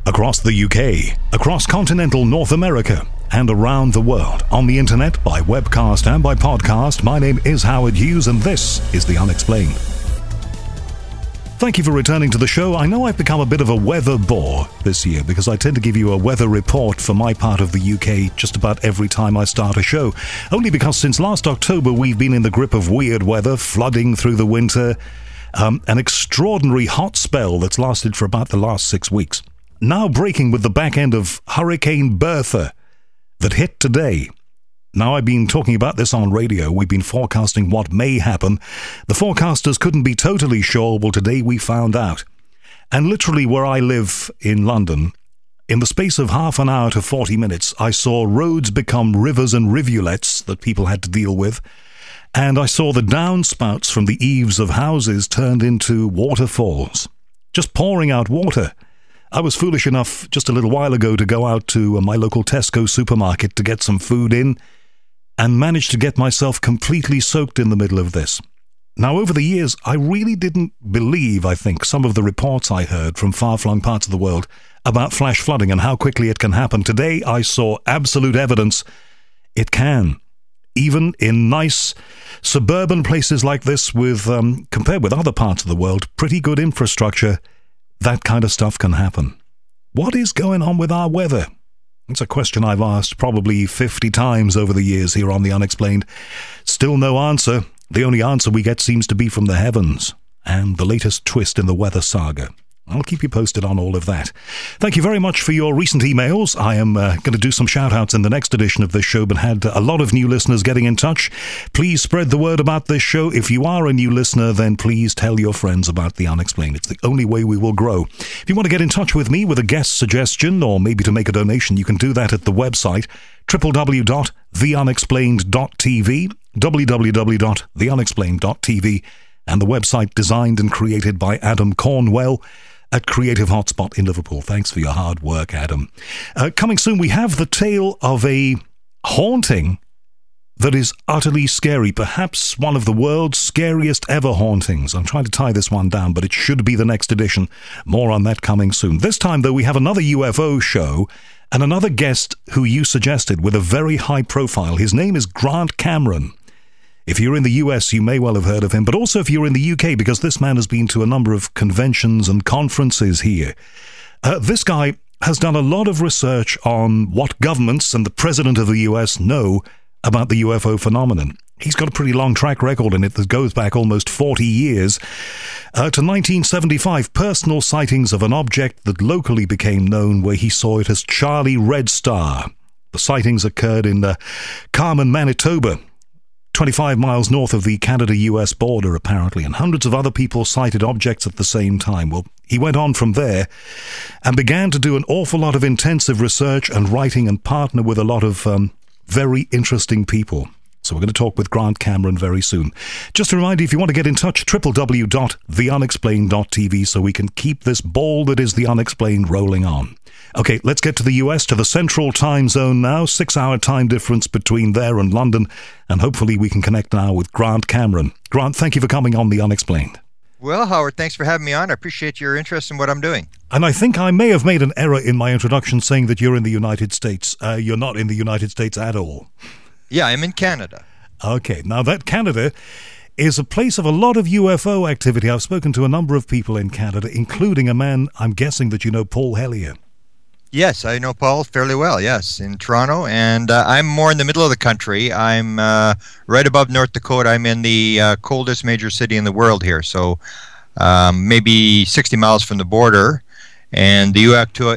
across the UK, across continental North America, and around the world, on the internet, by webcast and by podcast. My name is Howard Hughes, and this is The Unexplained. Thank you for returning to the show. I know I've become a bit of a weather bore this year because I tend to give you a weather report for my part of the UK just about every time I start a show. Only because since last October we've been in the grip of weird weather, flooding through the winter, an extraordinary hot spell that's lasted for about the last 6 weeks. Now breaking with the back end of Hurricane Bertha that hit today. Now, I've been talking about this on radio. We've been forecasting what may happen. The forecasters couldn't be totally sure. Well, today we found out. And literally where I live in London, in the space of half an hour to 40 minutes, I saw roads become rivers and rivulets that people had to deal with. And I saw the downspouts from the eaves of houses turned into waterfalls, just pouring out water. I was foolish enough just a little while ago to go out to my local Tesco supermarket to get some food in, and managed to get myself completely soaked in the middle of this. Now, over the years, I really didn't believe, I think, some of the reports I heard from far-flung parts of the world about flash flooding and how quickly it can happen. Today, I saw absolute evidence it can. Even in nice suburban places like this with, compared with other parts of the world, pretty good infrastructure, that kind of stuff can happen. What is going on with our weather? It's a question I've asked probably 50 times over the years here on The Unexplained. Still no answer. The only answer we get seems to be from the heavens and the latest twist in the weather saga. I'll keep you posted on all of that. Thank you very much for your recent emails. I am going to do some shout-outs in the next edition of this show, but had a lot of new listeners getting in touch. Please spread the word about this show. If you are a new listener, then please tell your friends about The Unexplained. It's the only way we will grow. If you want to get in touch with me with a guest suggestion or maybe to make a donation, you can do that at the website www.theunexplained.tv, www.theunexplained.tv, and the website designed and created by Adam Cornwell at Creative Hotspot in Liverpool. Thanks for your hard work, Adam. Coming soon, we have the tale of a haunting that is utterly scary, perhaps one of the world's scariest ever hauntings. I'm trying to tie this one down, but it should be the next edition. More on that coming soon. This time, though, we have another UFO show and another guest who you suggested with a very high profile. His name is Grant Cameron. If you're in the US, you may well have heard of him, but also if you're in the UK, because this man has been to a number of conventions and conferences here. This guy has done a lot of research on what governments and the president of the US know about the UFO phenomenon. He's got a pretty long track record in it that goes back almost 40 years. To 1975, personal sightings of an object that locally became known where he saw it as Charlie Red Star. The sightings occurred in Carmen, Manitoba, 25 miles north of the Canada-US border, apparently, and hundreds of other people sighted objects at the same time. Well, he went on from there and began to do an awful lot of intensive research and writing and partner with a lot of very interesting people. So we're going to talk with Grant Cameron very soon. Just a reminder, if you want to get in touch, www.theunexplained.tv, so we can keep this ball that is The Unexplained rolling on. Okay, let's get to the US, to the Central Time Zone now. 6-hour time difference between there and London. And hopefully we can connect now with Grant Cameron. Grant, thank you for coming on The Unexplained. Well, Howard, thanks for having me on. I appreciate your interest in what I'm doing. And I think I may have made an error in my introduction saying that you're in the United States. You're not in the United States at all. Yeah, I'm in Canada. Okay, now that Canada is a place of a lot of UFO activity. I've spoken to a number of people in Canada, including a man, I'm guessing that you know, Paul Hellyer. Yes, I know Paul fairly well, yes, in Toronto, and I'm more in the middle of the country. I'm right above North Dakota. I'm in the coldest major city in the world here, so maybe 60 miles from the border. And the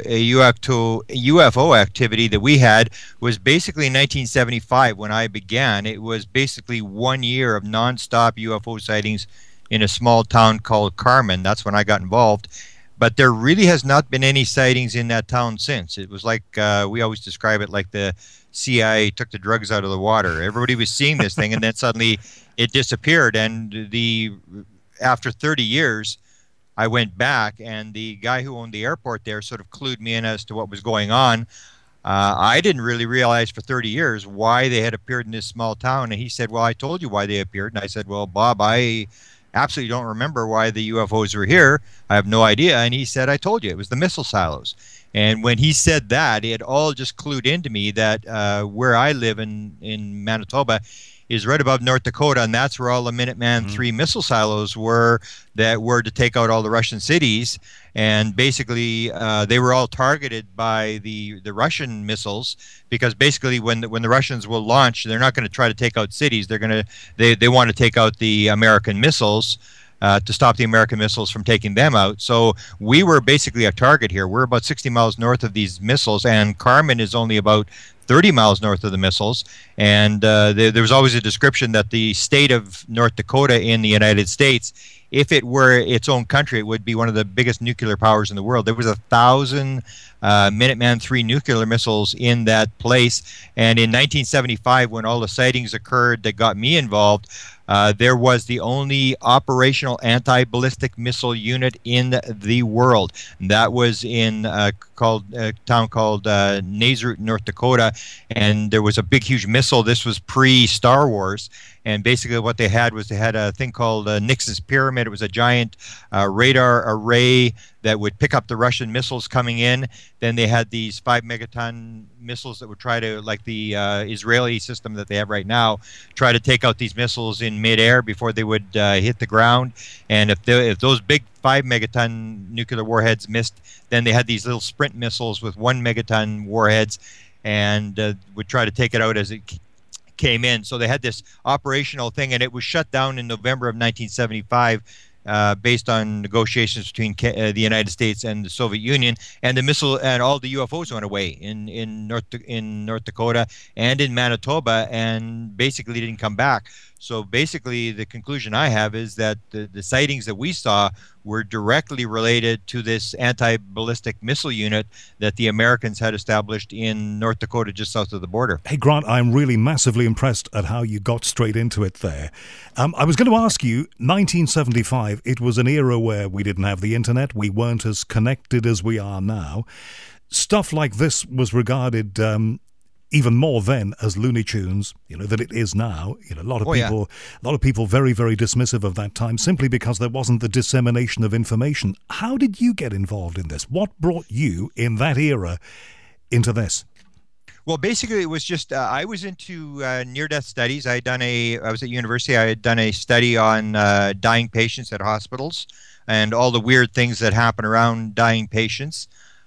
UFO activity that we had was basically in 1975 when I began. It was basically 1 year of nonstop UFO sightings in a small town called Carmen. That's when I got involved. But there really has not been any sightings in that town since. It was like, we always describe it like the CIA took the drugs out of the water. Everybody was seeing this thing, and then suddenly it disappeared. And after 30 years, I went back, and the guy who owned the airport there sort of clued me in as to what was going on. I didn't really realize for 30 years why they had appeared in this small town. And he said, well, I told you why they appeared. And I said, well, Bob, I absolutely don't remember why the UFOs were here. I have no idea. And he said, I told you, it was the missile silos. And when he said that, it all just clued into me that where I live in Manitoba is right above North Dakota, and that's where all the Minuteman III missile silos were that were to take out all the Russian cities. And basically, they were all targeted by the Russian missiles, because basically, when the Russians will launch, they're not going to try to take out cities. They want to take out the American missiles. To stop the American missiles from taking them out. So we were basically a target here. We're about 60 miles north of these missiles, and Carmen is only about 30 miles north of the missiles. And there was always a description that the state of North Dakota in the United States, if it were its own country, it would be one of the biggest nuclear powers in the world. There was 1,000 Minuteman III nuclear missiles in that place. And in 1975, when all the sightings occurred that got me involved, there was the only operational anti-ballistic missile unit in the world. And that was in a town called Nazareth, North Dakota. And there was a big, huge missile. This was pre-Star Wars. And basically what they had was a thing called Nixon's Pyramid. It was a giant radar array that would pick up the Russian missiles coming in. Then they had these 5 megaton missiles that would try to, like the Israeli system that they have right now, try to take out these missiles in midair before they would hit the ground. And if those big 5 megaton nuclear warheads missed, then they had these little sprint missiles with 1 megaton warheads, and would try to take it out as it came in. So they had this operational thing, and it was shut down in November of 1975 based on negotiations between the United States and the Soviet Union. And the missile and all the UFOs went away in North Dakota and in Manitoba, and basically didn't come back. So basically, the conclusion I have is that the sightings that we saw were directly related to this anti-ballistic missile unit that the Americans had established in North Dakota, just south of the border. Hey, Grant, I'm really massively impressed at how you got straight into it there. I was going to ask you, 1975, it was an era where we didn't have the internet, we weren't as connected as we are now. Stuff like this was regarded even more then as Looney Tunes, than it is now. A lot of people very, very dismissive of that time simply because there wasn't the dissemination of information. How did you get involved in this? What brought you in that era into this? Well, basically, it was just I was into near-death studies. I was at university. I had done a study on dying patients at hospitals and all the weird things that happen around dying patients.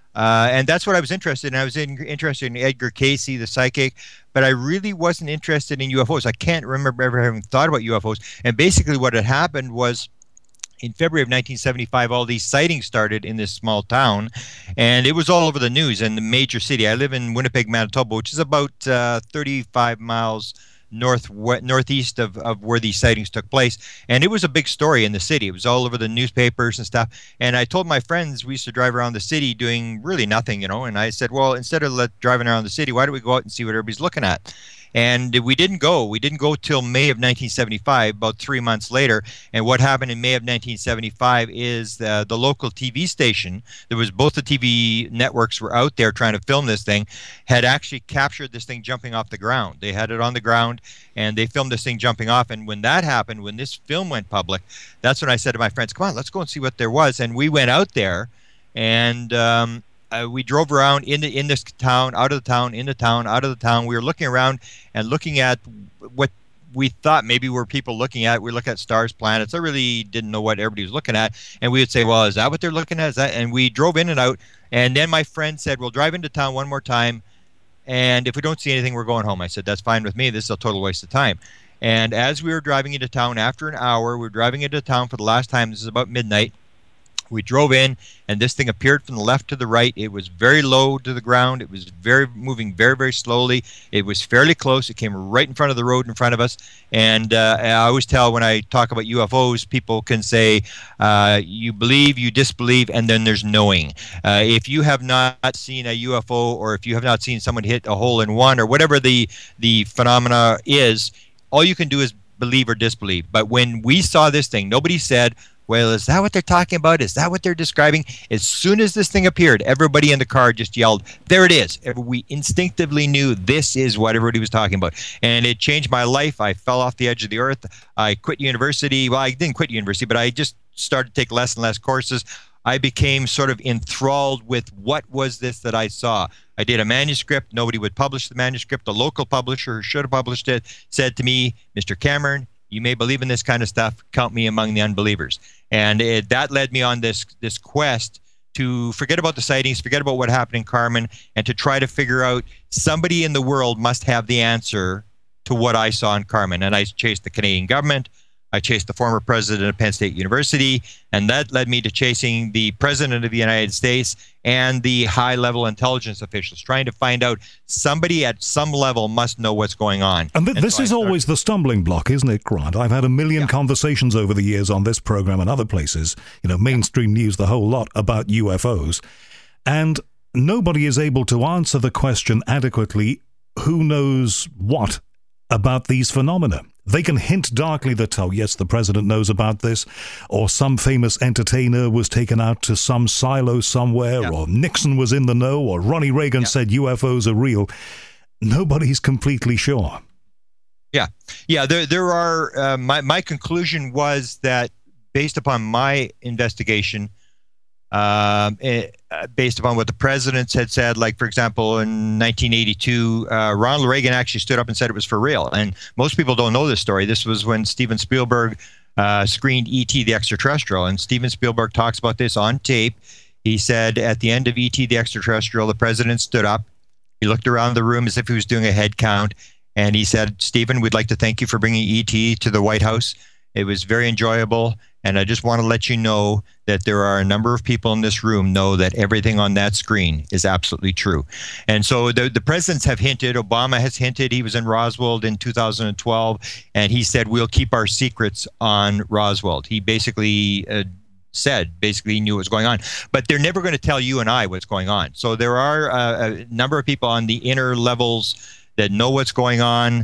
And that's what I was interested in. I was interested in Edgar Cayce, the psychic, but I really wasn't interested in UFOs. I can't remember ever having thought about UFOs. And basically what had happened was, in February of 1975, all these sightings started in this small town, and it was all over the news in the major city. I live in Winnipeg, Manitoba, which is about 35 miles northeast of where these sightings took place, and it was a big story in the city. It was all over the newspapers and stuff. And I told my friends, we used to drive around the city doing really nothing, and I said, well, instead of driving around the city, why don't we go out and see what everybody's looking at? And we didn't go till May of 1975, about 3 months later. And what happened in May of 1975 is the local TV station, there was both the TV networks were out there trying to film this thing, had actually captured this thing jumping off the ground. They had it on the ground, and they filmed this thing jumping off. And when that happened, when this film went public, that's when I said to my friends, come on, let's go and see what there was. And we went out there, and we drove around in this town, out of the town, in the town, out of the town. We were looking around and looking at what we thought maybe were people looking at. We look at stars, planets. I really didn't know what everybody was looking at. And we would say, well, is that what they're looking at? Is that? And we drove in and out. And then my friend said, we'll drive into town one more time, and if we don't see anything, we're going home. I said, that's fine with me. This is a total waste of time. And as we were driving into town, after an hour, we were driving into town for the last time. This is about midnight. We drove in, and this thing appeared from the left to the right. It was very low to the ground. It was moving very, very slowly. It was fairly close. It came right in front of the road in front of us. And I always tell when I talk about UFOs, people can say, you believe, you disbelieve, and then there's knowing. If you have not seen a UFO, or if you have not seen someone hit a hole-in-one, or whatever the phenomena is, all you can do is believe or disbelieve. But when we saw this thing, nobody said, well, is that what they're talking about? Is that what they're describing? As soon as this thing appeared, everybody in the car just yelled, there it is. We instinctively knew this is what everybody was talking about. And it changed my life. I fell off the edge of the earth. I quit university. Well, I didn't quit university, but I just started to take less and less courses. I became sort of enthralled with what was this that I saw. I did a manuscript. Nobody would publish the manuscript. The local publisher who should have published it said to me, Mr. Cameron, you may believe in this kind of stuff. Count me among the unbelievers. And that led me on this quest to forget about the sightings, forget about what happened in Carmen, and to try to figure out somebody in the world must have the answer to what I saw in Carmen. And I chased the Canadian government. I chased the former president of Penn State University, and that led me to chasing the president of the United States and the high-level intelligence officials, trying to find out somebody at some level must know what's going on. And this is always the stumbling block, isn't it, Grant? I've had a million conversations over the years on this program and other places, mainstream news, the whole lot, about UFOs, and nobody is able to answer the question adequately, who knows what about these phenomena. They can hint darkly that, oh, yes, the president knows about this, or some famous entertainer was taken out to some silo somewhere, or Nixon was in the know, or Ronnie Reagan said UFOs are real. Nobody's completely sure. Yeah. There are. My conclusion was that based upon my investigation, based upon what the presidents had said, like, for example, in 1982, Ronald Reagan actually stood up and said it was for real. And most people don't know this story. This was when Steven Spielberg screened E.T. the Extraterrestrial. And Steven Spielberg talks about this on tape. He said at the end of E.T. the Extraterrestrial, the president stood up. He looked around the room as if he was doing a head count. And he said, Steven, we'd like to thank you for bringing E.T. to the White House. It was very enjoyable. And I just want to let you know that there are a number of people in this room know that everything on that screen is absolutely true. And so the presidents have hinted, Obama has hinted, he was in Roswell in 2012, and he said, we'll keep our secrets on Roswell. He basically basically knew what was going on. But they're never going to tell you and I what's going on. So there are a number of people on the inner levels that know what's going on.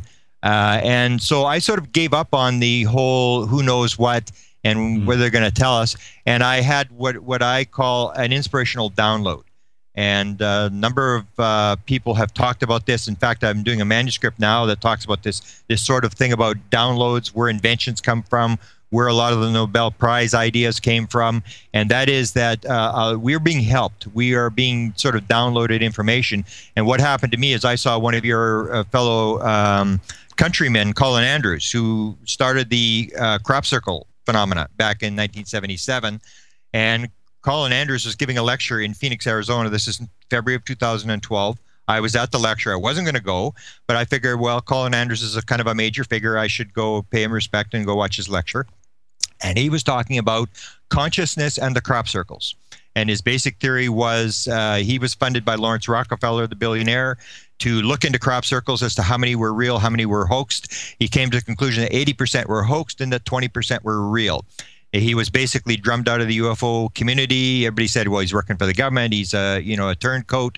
And so I sort of gave up on the whole who knows what and whether they're going to tell us. And I had what I call an inspirational download. And a number of people have talked about this. In fact, I'm doing a manuscript now that talks about this sort of thing about downloads, where inventions come from, where a lot of the Nobel Prize ideas came from. And that is that we're being helped. We are being sort of downloaded information. And what happened to me is I saw one of your fellow countrymen, Colin Andrews, who started the crop circle phenomena back in 1977. And Colin Andrews was giving a lecture in Phoenix, Arizona. This is in February of 2012. I was at the lecture. I wasn't going to go, but I figured, well, Colin Andrews is a kind of a major figure. I should go pay him respect and go watch his lecture. And he was talking about consciousness and the crop circles. And his basic theory was he was funded by Lawrence Rockefeller, the billionaire, to look into crop circles as to how many were real, how many were hoaxed. He came to the conclusion that 80% were hoaxed and that 20% were real. He was basically drummed out of the UFO community. Everybody said, well, he's working for the government. He's a turncoat.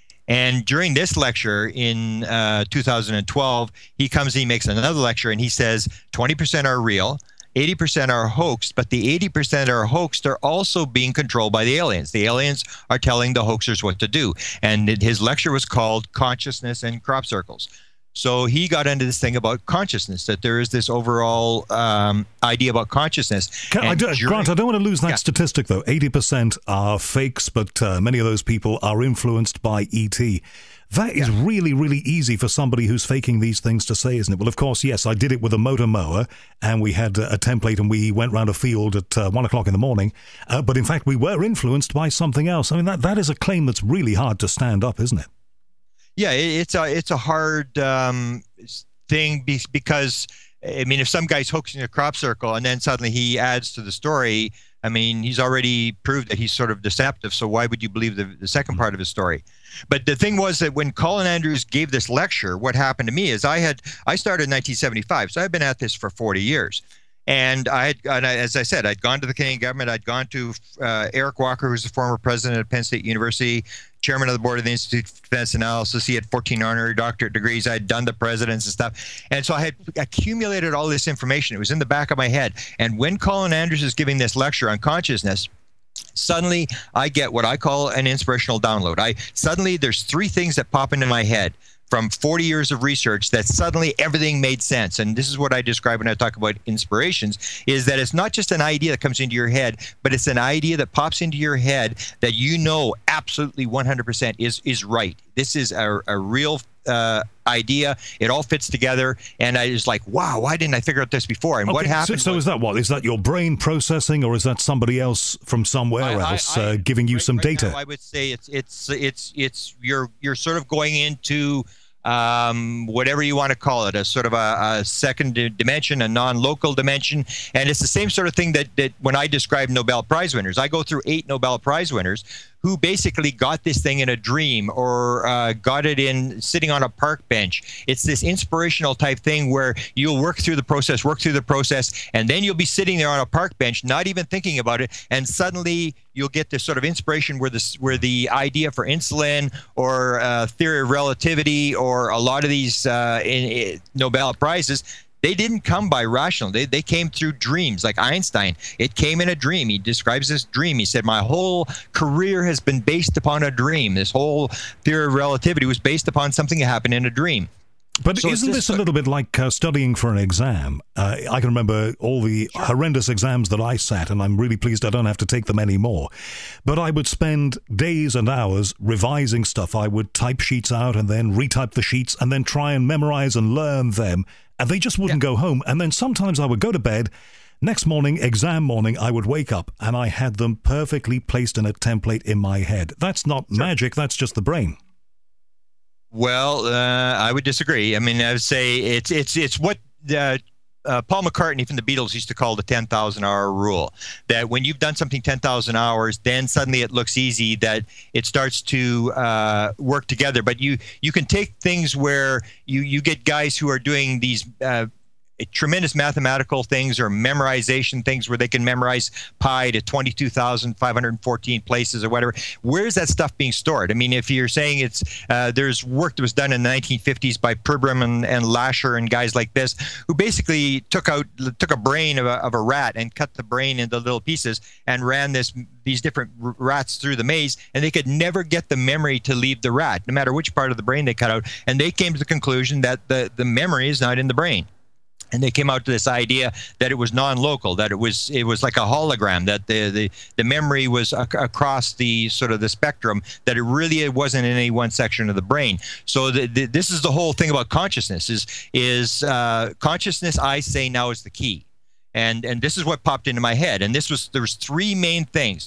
And during this lecture in 2012, he comes and he makes another lecture and he says 20% are real, 80% are hoaxed, but the 80% are hoaxed are also being controlled by the aliens. The aliens are telling the hoaxers what to do. And his lecture was called Consciousness and Crop Circles. So he got into this thing about consciousness, that there is this overall idea about consciousness. Grant, I don't want to lose that statistic, though. 80% are fakes, but many of those people are influenced by E.T. That is really, really easy for somebody who's faking these things to say, isn't it? Well, of course, yes, I did it with a motor mower, and we had a template, and we went round a field at 1 o'clock in the morning. But in fact, we were influenced by something else. I mean, that is a claim that's really hard to stand up, isn't it? Yeah, it's a hard thing because, I mean, if some guy's hoaxing a crop circle and then suddenly he adds to the story, I mean, he's already proved that he's sort of deceptive, so why would you believe the second part of his story? But the thing was that when Colin Andrews gave this lecture, what happened to me is I started in 1975, so I've been at this for 40 years. And as I said, I'd gone to the Canadian government. I'd gone to Eric Walker, who's the former president of Penn State University, chairman of the board of the Institute for Defense Analysis. He had 14 honorary doctorate degrees. I'd done the presidents and stuff. And so I had accumulated all this information. It was in the back of my head. And when Colin Andrews is giving this lecture on consciousness, suddenly I get what I call an inspirational download. Suddenly there's three things that pop into my head from 40 years of research that suddenly everything made sense. And this is what I describe when I talk about inspirations, is that it's not just an idea that comes into your head, but it's an idea that pops into your head that you know absolutely 100% is right. This is a real idea. It all fits together. And I was like, wow, why didn't I figure out this before? And what happened? So is that what? Is that your brain processing, or is that somebody else from somewhere else giving you some data? Now, I would say it's you're sort of going into whatever you want to call it, a sort of a second dimension, a non-local dimension. And it's the same sort of thing that when I describe Nobel Prize winners, I go through 8 Nobel Prize winners who basically got this thing in a dream, or got it in sitting on a park bench. It's this inspirational type thing where you'll work through the process, and then you'll be sitting there on a park bench, not even thinking about it, and suddenly you'll get this sort of inspiration where the idea for insulin or theory of relativity or a lot of these Nobel Prizes, they didn't come by rational. They came through dreams, like Einstein. It came in a dream. He describes this dream. He said, my whole career has been based upon a dream. This whole theory of relativity was based upon something that happened in a dream. But so isn't this a little bit like studying for an exam? I can remember all the horrendous exams that I sat, and I'm really pleased I don't have to take them anymore. But I would spend days and hours revising stuff. I would type sheets out and then retype the sheets and then try and memorize and learn them. And they just wouldn't go home. And then sometimes I would go to bed. Next morning, exam morning, I would wake up and I had them perfectly placed in a template in my head. That's not magic. That's just the brain. Well, I would disagree. I mean, I would say it's what Paul McCartney from the Beatles used to call the 10,000-hour rule. That when you've done something 10,000 hours, then suddenly it looks easy, that it starts to work together. But you can take things where you get guys who are doing these tremendous mathematical things or memorization things where they can memorize pi to 22,514 places or whatever. Where's that stuff being stored? I mean, if you're saying it's there's work that was done in the 1950s by Pribram and Lasher and guys like this, who basically took a brain of a rat and cut the brain into little pieces and ran these different rats through the maze, and they could never get the memory to leave the rat, no matter which part of the brain they cut out. And they came to the conclusion that the memory is not in the brain. And they came out to this idea that it was non-local, that it was like a hologram, that the memory was across the sort of the spectrum, that it really wasn't in any one section of the brain. So this is the whole thing about consciousness. Is consciousness, I say now, is the key. And this is what popped into my head. And there was three main things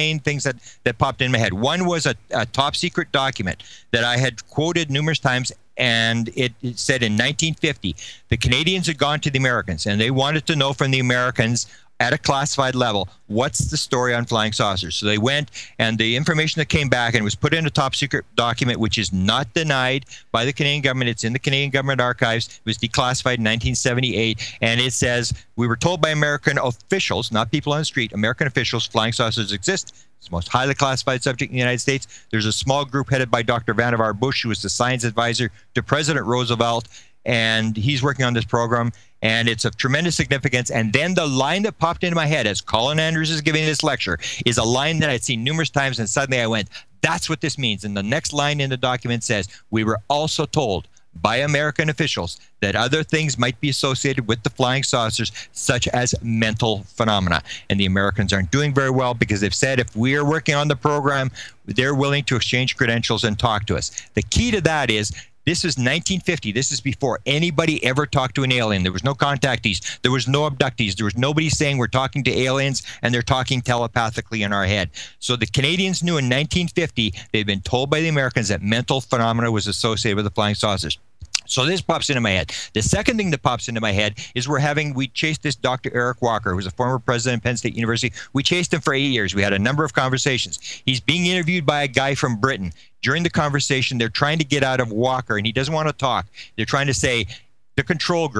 that popped in my head. One was a top secret document that I had quoted numerous times. And it said in 1950, the Canadians had gone to the Americans, and they wanted to know from the Americans at a classified level, what's the story on flying saucers? So they went, and the information that came back, and it was put in a top secret document, which is not denied by the Canadian government. It's in the Canadian government archives. It was declassified in 1978. And it says, we were told by American officials, not people on the street, American officials, flying saucers exist. It's the most highly classified subject in the United States. There's a small group headed by Dr. Vannevar Bush, who was the science advisor to President Roosevelt, and he's working on this program, and it's of tremendous significance. And then the line that popped into my head as Colin Andrews is giving this lecture is a line that I'd seen numerous times, and suddenly I went, that's what this means. And the next line in the document says, we were also told by American officials that other things might be associated with the flying saucers, such as mental phenomena. And the Americans aren't doing very well, because they've said if we are working on the program, they're willing to exchange credentials and talk to us. The key to that is, this is 1950. This is before anybody ever talked to an alien. There was no contactees. There was no abductees. There was nobody saying we're talking to aliens and they're talking telepathically in our head. So the Canadians knew in 1950, they'd been told by the Americans that mental phenomena was associated with the flying saucers. So this pops into my head. The second thing that pops into my head is we chased this Dr. Eric Walker, who was a former president of Penn State University. We chased him for 8 years. We had a number of conversations. He's being interviewed by a guy from Britain. During the conversation, they're trying to get out of Walker, and he doesn't want to talk. They're trying to say, the control group,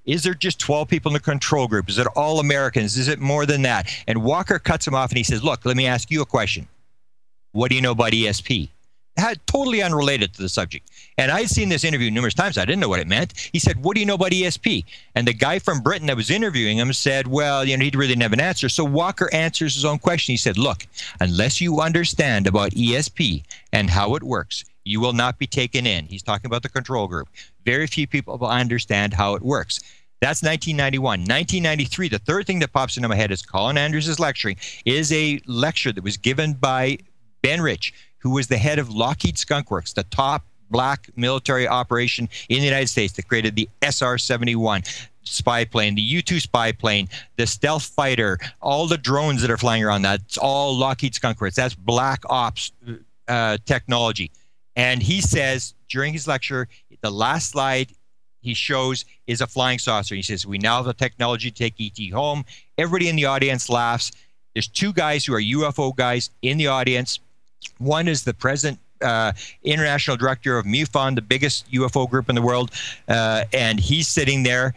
Is there just 12 people in the control group? Is it all Americans? Is it more than that? And Walker cuts him off and he says, look, let me ask you a question. What do you know about ESP? Totally unrelated to the subject. And I had seen this interview numerous times. I didn't know what it meant. He said, what do you know about ESP? And the guy from Britain that was interviewing him said, well, he really didn't have an answer. So Walker answers his own question. He said, look, unless you understand about ESP and how it works, you will not be taken in. He's talking about the control group. Very few people will understand how it works. That's 1991. 1993, the third thing that pops into my head is Colin Andrews is lecturing, is a lecture that was given by Ben Rich, who was the head of Lockheed Skunk Works, the top black military operation in the United States that created the SR-71 spy plane, the U-2 spy plane, the stealth fighter, all the drones that are flying around. That's all Lockheed Skunk Works. That's black ops technology. And he says during his lecture, the last slide he shows is a flying saucer. He says, we now have the technology to take ET home. Everybody in the audience laughs. There's two guys who are UFO guys in the audience. One is the present international director of MUFON, the biggest UFO group in the world, and he's sitting there,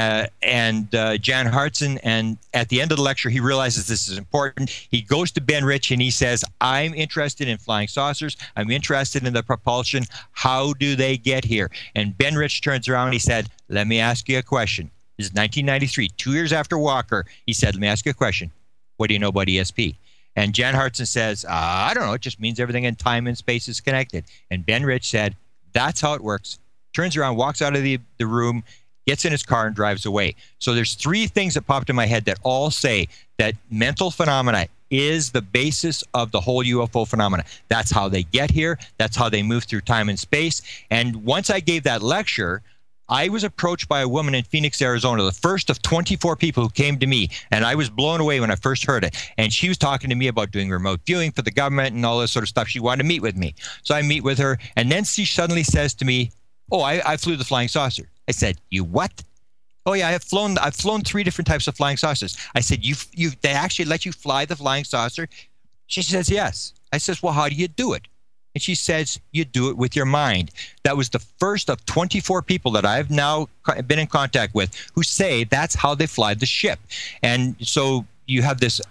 and Jan Hartson, and at the end of the lecture, he realizes this is important. He goes to Ben Rich and he says, I'm interested in flying saucers. I'm interested in the propulsion. How do they get here? And Ben Rich turns around and he said, let me ask you a question. This is 1993, 2 years after Walker. He said, let me ask you a question. What do you know about ESP? And Jan Hartson says, I don't know. It just means everything in time and space is connected. And Ben Rich said, that's how it works. Turns around, walks out of the room, gets in his car and drives away. So there's three things that popped in my head that all say that mental phenomena is the basis of the whole UFO phenomena. That's how they get here. That's how they move through time and space. And once I gave that lecture, I was approached by a woman in Phoenix, Arizona, the first of 24 people who came to me, and I was blown away when I first heard it. And she was talking to me about doing remote viewing for the government and all this sort of stuff. She wanted to meet with me. So I meet with her, and then she suddenly says to me, oh, I flew the flying saucer. I said, you what? Oh, yeah, I've flown 3 different types of flying saucers. I said, they actually let you fly the flying saucer? She says, yes. I says, well, how do you do it? And she says, you do it with your mind. That was the first of 24 people that I've now been in contact with who say that's how they fly the ship. And so you have this,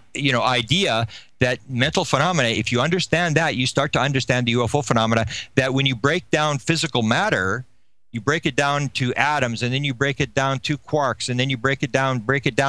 idea that mental phenomena, if you understand that, you start to understand the UFO phenomena, that when you break down physical matter, you break it down to atoms, and then you break it down to quarks, and then you break it down,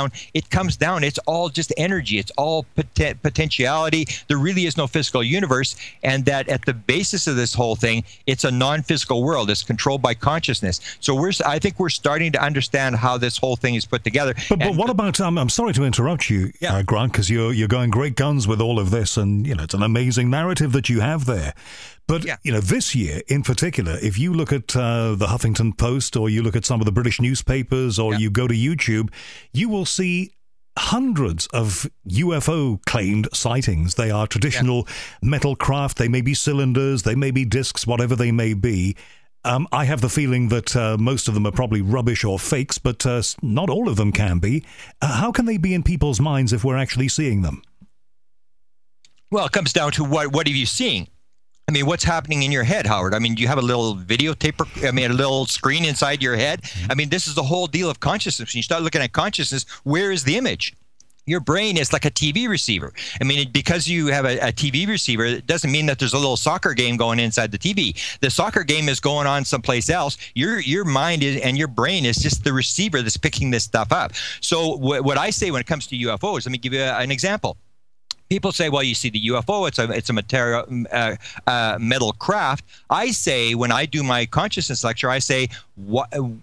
it comes down. It's all just energy. It's all potentiality. There really is no physical universe, and that at the basis of this whole thing, it's a non-physical world. It's controlled by consciousness. So I think we're starting to understand how this whole thing is put together. But what about, I'm sorry to interrupt you, Grant, because you're going great guns with all of this, and it's an amazing narrative that you have there. But, this year in particular, if you look at the Huffington Post, or you look at some of the British newspapers, or you go to YouTube, you will see hundreds of UFO claimed sightings. They are traditional metal craft. They may be cylinders. They may be discs, whatever they may be. I have the feeling that most of them are probably rubbish or fakes, but not all of them can be. How can they be in people's minds if we're actually seeing them? Well, it comes down to what have you seen? I mean, what's happening in your head, Howard? I mean, do you have a little videotape, a little screen inside your head? I mean, this is the whole deal of consciousness. When you start looking at consciousness, where is the image? Your brain is like a TV receiver. I mean, because you have a TV receiver, it doesn't mean that there's a little soccer game going inside the TV. The soccer game is going on someplace else. Your mind is, and your brain is just the receiver that's picking this stuff up. So what I say when it comes to UFOs, let me give you an example. People say, well, you see the UFO, it's a material, metal craft. I say, when I do my consciousness lecture, I say, why do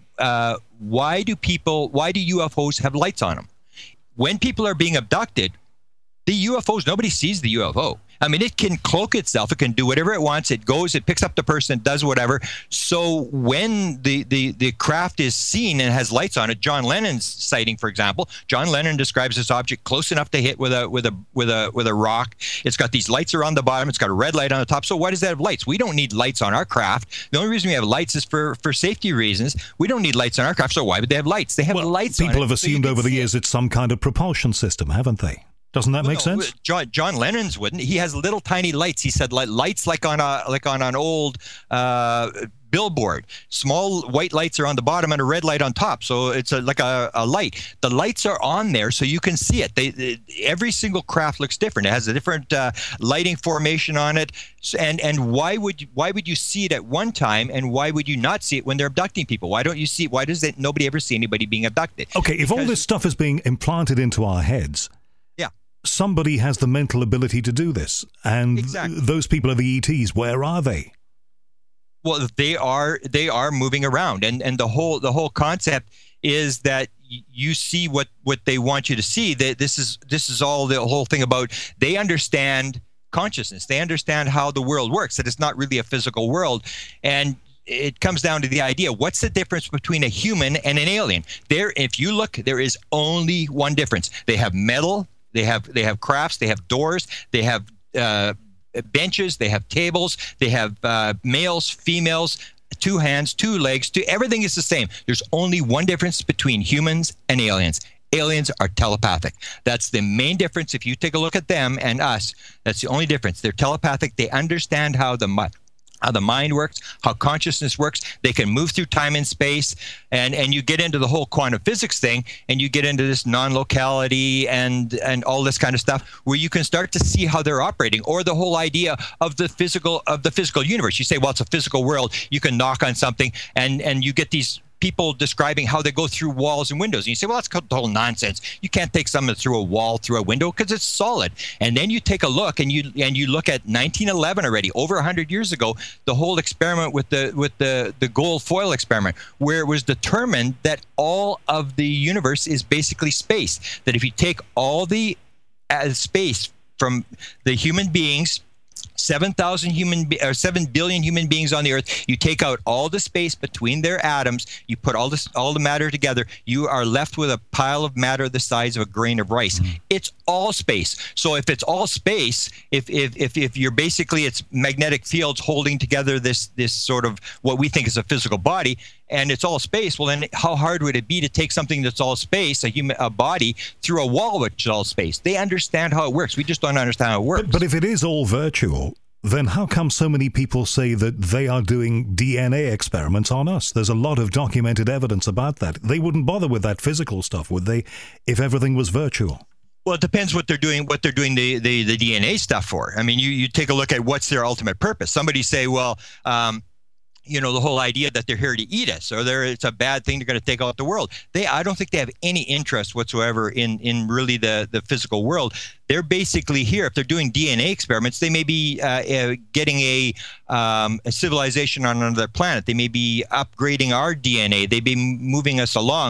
UFOs have lights on them? When people are being abducted, the UFOs, nobody sees the UFO. I mean, it can cloak itself. It can do whatever it wants. It goes, it picks up the person, does whatever. So when the craft is seen and has lights on it, John Lennon's sighting, for example, John Lennon describes this object close enough to hit with a rock. It's got these lights around the bottom. It's got a red light on the top. So why does that have lights? We don't need lights on our craft. The only reason we have lights is for safety reasons. We don't need lights on our craft. So why would they have lights? They have lights on it. People have assumed over the years it's some kind of propulsion system, haven't they? Doesn't that make sense? John Lennon's wouldn't. He has little tiny lights. He said lights like on an old billboard. Small white lights are on the bottom and a red light on top. So it's like a light. The lights are on there so you can see it. Every single craft looks different. It has a different lighting formation on it. And why would you see it at one time, and why would you not see it when they're abducting people? Why don't you see it? Why does nobody ever see anybody being abducted? Okay, if all this stuff is being implanted into our heads, somebody has the mental ability to do this. And those people are the ETs. Where are they? Well, they are moving around, and the whole concept is that you see what they want you to see. This is all the whole thing about. They understand consciousness. They understand how the world works. That it's not really a physical world, and it comes down to the idea: what's the difference between a human and an alien? If you look, there is only one difference. They have metal. They have crafts. They have doors. They have benches. They have tables. They have males, females, 2 hands, 2 legs. Everything is the same. There's only one difference between humans and aliens. Aliens are telepathic. That's the main difference. If you take a look at them and us, that's the only difference. They're telepathic. They understand how the mind works, how consciousness works. They can move through time and space, and you get into the whole quantum physics thing, and you get into this non-locality and all this kind of stuff, where you can start to see how they're operating, or the whole idea of the physical universe. You say, well, it's a physical world. You can knock on something, and you get these people describing how they go through walls and windows. And you say, well, that's total nonsense. You can't take something through a wall, through a window, because it's solid. And then you take a look, and you look at 1911 already, over 100 years ago, the whole experiment with the gold foil experiment, where it was determined that all of the universe is basically space. That if you take all the space from the human beings, 7 billion human beings on the earth, you take out all the space between their atoms, you put all the matter together, you are left with a pile of matter the size of a grain of rice. It's all space. So if it's all space, if you're basically, it's magnetic fields holding together this sort of what we think is a physical body, and it's all space, well, then how hard would it be to take something that's all space, a body, through a wall which is all space? They understand how it works. We just don't understand how it works. But if it is all virtual, then how come so many people say that they are doing DNA experiments on us? There's a lot of documented evidence about that. They wouldn't bother with that physical stuff, would they, if everything was virtual? Well, it depends what they're doing the DNA stuff for. I mean, you take a look at what's their ultimate purpose. Somebody say, well, the whole idea that they're here to eat us, or it's a bad thing, they're going to take out the world. I don't think they have any interest whatsoever in really the physical world. They're basically here. If they're doing DNA experiments, they may be getting a civilization on another planet. They may be upgrading our DNA. They may be moving us along.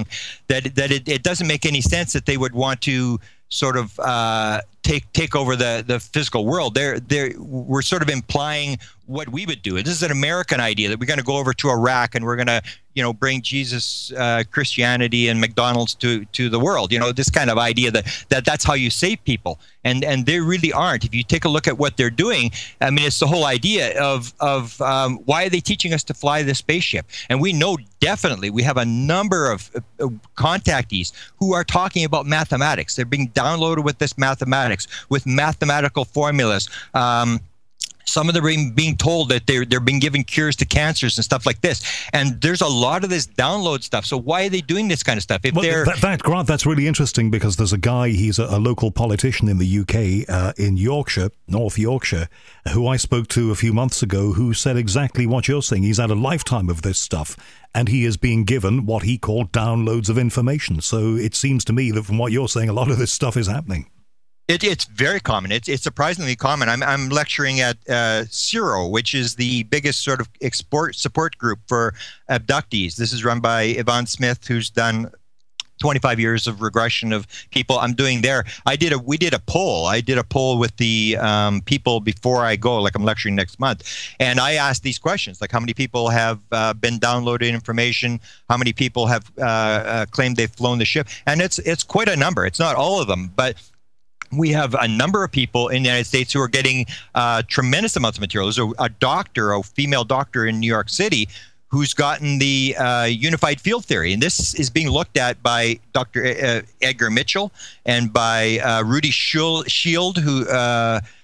It doesn't make any sense that they would want to sort of take over the physical world. We're sort of implying what we would do. This is an American idea that we're going to go over to Iraq and we're going to, bring Jesus, Christianity, and McDonald's to the world. This kind of idea that's how you save people, and they really aren't. If you take a look at what they're doing, I mean, it's the whole idea of why are they teaching us to fly the spaceship? And we know definitely we have a number of contactees who are talking about mathematics. They're being downloaded with this mathematics, with mathematical formulas. Some of them are being told that they're being given cures to cancers and stuff like this. And there's a lot of this download stuff. So why are they doing this kind of stuff? Grant, that's really interesting, because there's a guy, he's a local politician in the UK, in Yorkshire, North Yorkshire, who I spoke to a few months ago, who said exactly what you're saying. He's had a lifetime of this stuff, and he is being given what he called downloads of information. So it seems to me that from what you're saying, a lot of this stuff is happening. It's very common. It's surprisingly common. I'm lecturing at CIRO, which is the biggest sort of support group for abductees. This is run by Yvonne Smith, who's done 25 years of regression of people. I'm doing there. We did a poll. I did a poll with the people before I go, like I'm lecturing next month. And I asked these questions, like how many people have been downloading information? How many people have claimed they've flown the ship? And it's quite a number. It's not all of them, but we have a number of people in the United States who are getting tremendous amounts of material. There's a female doctor in New York City, who's gotten the unified field theory. And this is being looked at by Dr. Edgar Mitchell and by Rudy Shield, who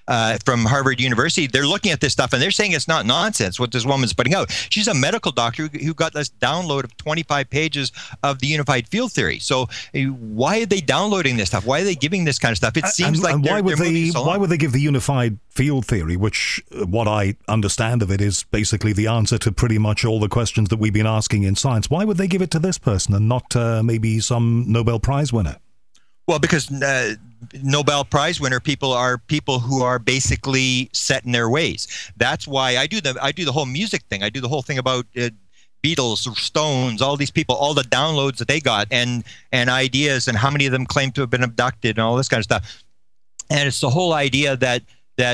from Harvard University. They're looking at this stuff and they're saying it's not nonsense what this woman's putting out. She's a medical doctor who got this download of 25 pages of the unified field theory. So why are they downloading this stuff? Why are they giving this kind of stuff? It seems why would they give the unified field theory, which what I understand of it is basically the answer to pretty much all the questions that we've been asking in science? Why would they give it to this person and not maybe some Nobel Prize winner? Well, because Nobel Prize winner people are people who are basically set in their ways. That's why I do the whole music thing. I do the whole thing about Beatles or Stones, all these people, all the downloads that they got and ideas and how many of them claim to have been abducted and all this kind of stuff. And it's the whole idea that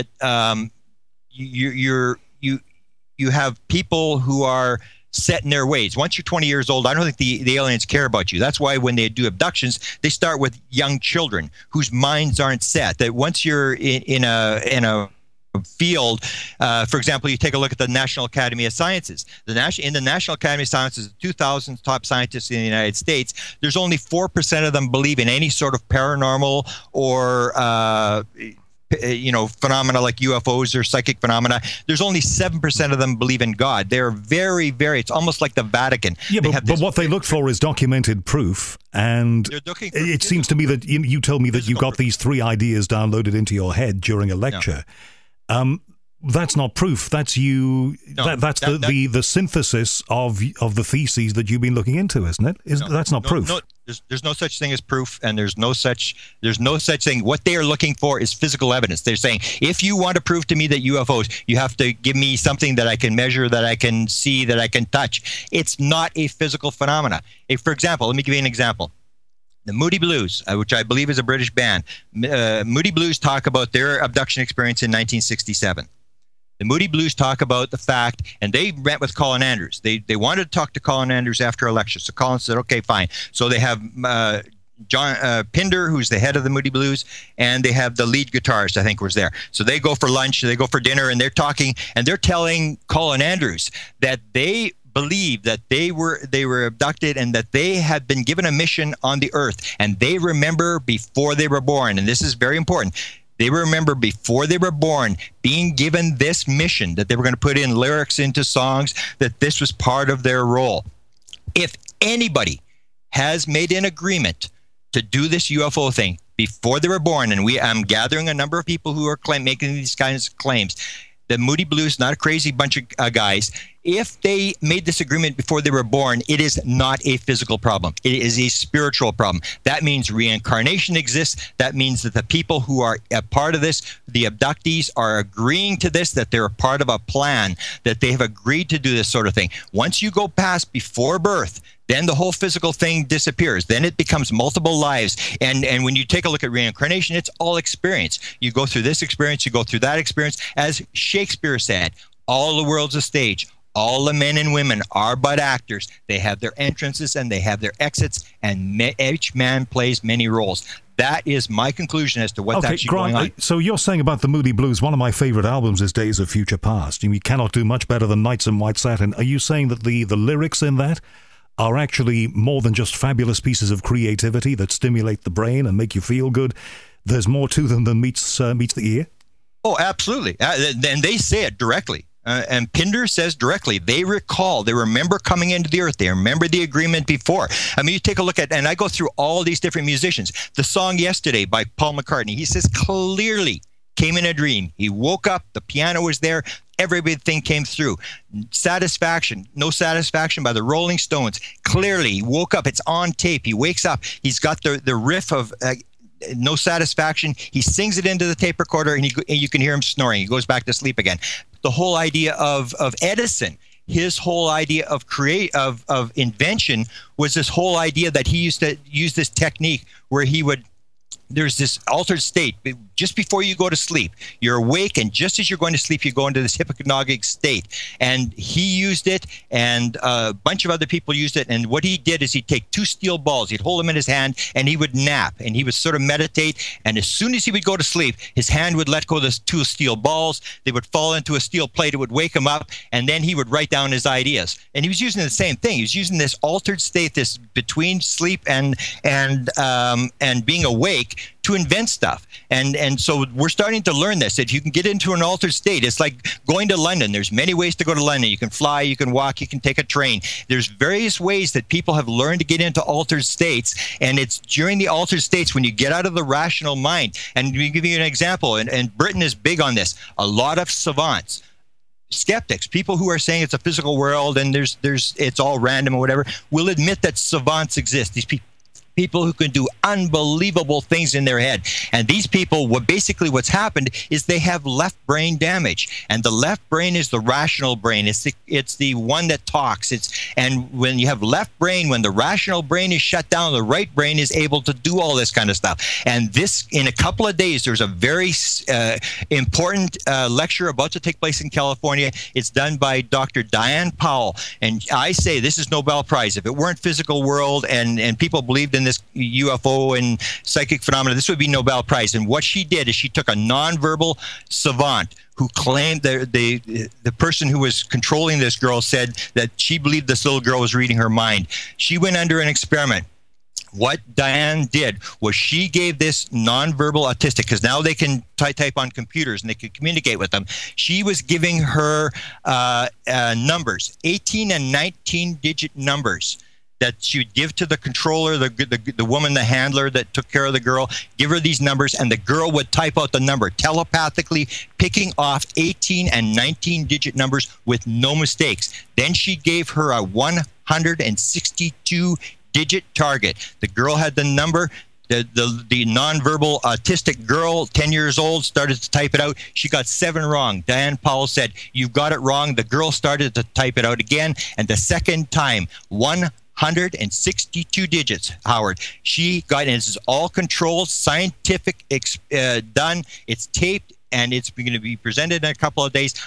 you have people who are set in their ways. Once you're 20 years old, I don't think the aliens care about you. That's why when they do abductions, they start with young children whose minds aren't set. That once you're in a field, for example, you take a look at the National Academy of Sciences. In the National Academy of Sciences, the 2,000 top scientists in the United States, there's only 4% of them believe in any sort of paranormal or phenomena like UFOs or psychic phenomena. There's only 7% of them believe in God. They're very, very, it's almost like the Vatican. Yeah, but what they look for is documented proof, and it seems to me that you told me that you got these 3 ideas downloaded into your head during a lecture. No. That's not proof. That's you. No, that's the synthesis of the theses that you've been looking into, isn't it? That's not proof. No, there's no such thing as proof, and there's no such thing. What they are looking for is physical evidence. They're saying, if you want to prove to me that UFOs, you have to give me something that I can measure, that I can see, that I can touch. It's not a physical phenomena. For example, let me give you an example. The Moody Blues, which I believe is a British band, Moody Blues talk about their abduction experience in 1967. The Moody Blues talk about the fact, and they met with Colin Andrews. They wanted to talk to Colin Andrews after a lecture. So Colin said, okay, fine. So they have John Pinder, who's the head of the Moody Blues, and they have the lead guitarist, I think, was there. So they go for lunch, they go for dinner, and they're talking, and they're telling Colin Andrews that they believe that they were abducted and that they had been given a mission on the earth, and they remember before they were born, and this is very important. They remember before they were born being given this mission, that they were going to put in lyrics into songs, that this was part of their role. If anybody has made an agreement to do this UFO thing before they were born, and I'm gathering a number of people who are making these kinds of claims, the Moody Blues, not a crazy bunch of guys. If they made this agreement before they were born, it is not a physical problem. It is a spiritual problem. That means reincarnation exists. That means that the people who are a part of this, the abductees, are agreeing to this, that they're a part of a plan, that they have agreed to do this sort of thing. Once you go past before birth, then the whole physical thing disappears. Then it becomes multiple lives. And when you take a look at reincarnation, it's all experience. You go through this experience, you go through that experience. As Shakespeare said, all the world's a stage. All the men and women are but actors. They have their entrances and they have their exits, and each man plays many roles. That is my conclusion as to what's actually going on. So you're saying about the Moody Blues, one of my favorite albums is Days of Future Past. You cannot do much better than Nights in White Satin. Are you saying that the lyrics in that are actually more than just fabulous pieces of creativity that stimulate the brain and make you feel good? There's more to them than meets the ear? Oh, absolutely. And they say it directly. And Pinder says directly, they remember coming into the earth. They remember the agreement before. I mean, you take a look at, and I go through all these different musicians. The song Yesterday by Paul McCartney, he says clearly came in a dream. He woke up, the piano was there, everything came through. Satisfaction, No Satisfaction by the Rolling Stones. Clearly, he woke up, it's on tape. He wakes up, he's got the riff of No Satisfaction. He sings it into the tape recorder, and you can hear him snoring. He goes back to sleep again. The whole idea of Edison, his whole idea of invention was this whole idea that he used to use this technique where there's this altered state just before you go to sleep. You're awake, and just as you're going to sleep, you go into this hypnagogic state. And he used it, and a bunch of other people used it. And what he did is he'd take 2 steel balls, he'd hold them in his hand, and he would nap, and he would sort of meditate. And as soon as he would go to sleep, his hand would let go of the 2 steel balls. They would fall into a steel plate. It would wake him up, and then he would write down his ideas. And he was using the same thing. He was using this altered state, this between sleep and being awake, week to invent stuff. And so we're starting to learn this, that you can get into an altered state. It's like going to London. There's many ways to go to London. You can fly, you can walk, you can take a train. There's various ways that people have learned to get into altered states, and it's during the altered states when you get out of the rational mind. And we give you an example, and Britain is big on this. A lot of savants, skeptics, people who are saying it's a physical world and it's all random or whatever, will admit that savants exist. These people who can do unbelievable things in their head. And these people, what's happened is they have left brain damage. And the left brain is the rational brain. It's the one that talks. And when you have left brain, when the rational brain is shut down, the right brain is able to do all this kind of stuff. And this, in a couple of days, there's a very important lecture about to take place in California. It's done by Dr. Diane Powell. And I say this is Nobel Prize. If it weren't physical world and people believed in this UFO and psychic phenomena, this would be Nobel Prize. And what she did is she took a nonverbal savant who claimed the person who was controlling this girl said that she believed this little girl was reading her mind. She went under an experiment. What Diane did was she gave this nonverbal autistic, because now they can type on computers and they can communicate with them. She was giving her numbers, 18 and 19-digit numbers, that she would give to the controller, the woman, the handler that took care of the girl, give her these numbers, and the girl would type out the number, telepathically picking off 18 and 19-digit numbers with no mistakes. Then she gave her a 162-digit target. The girl had the number. The nonverbal autistic girl, 10 years old, started to type it out. She got 7 wrong. Diane Powell said, "You've got it wrong." The girl started to type it out again, and the second time, 162 digits, Howard. She got, and this is all controlled, scientific, done. It's taped, and it's going to be presented in a couple of days.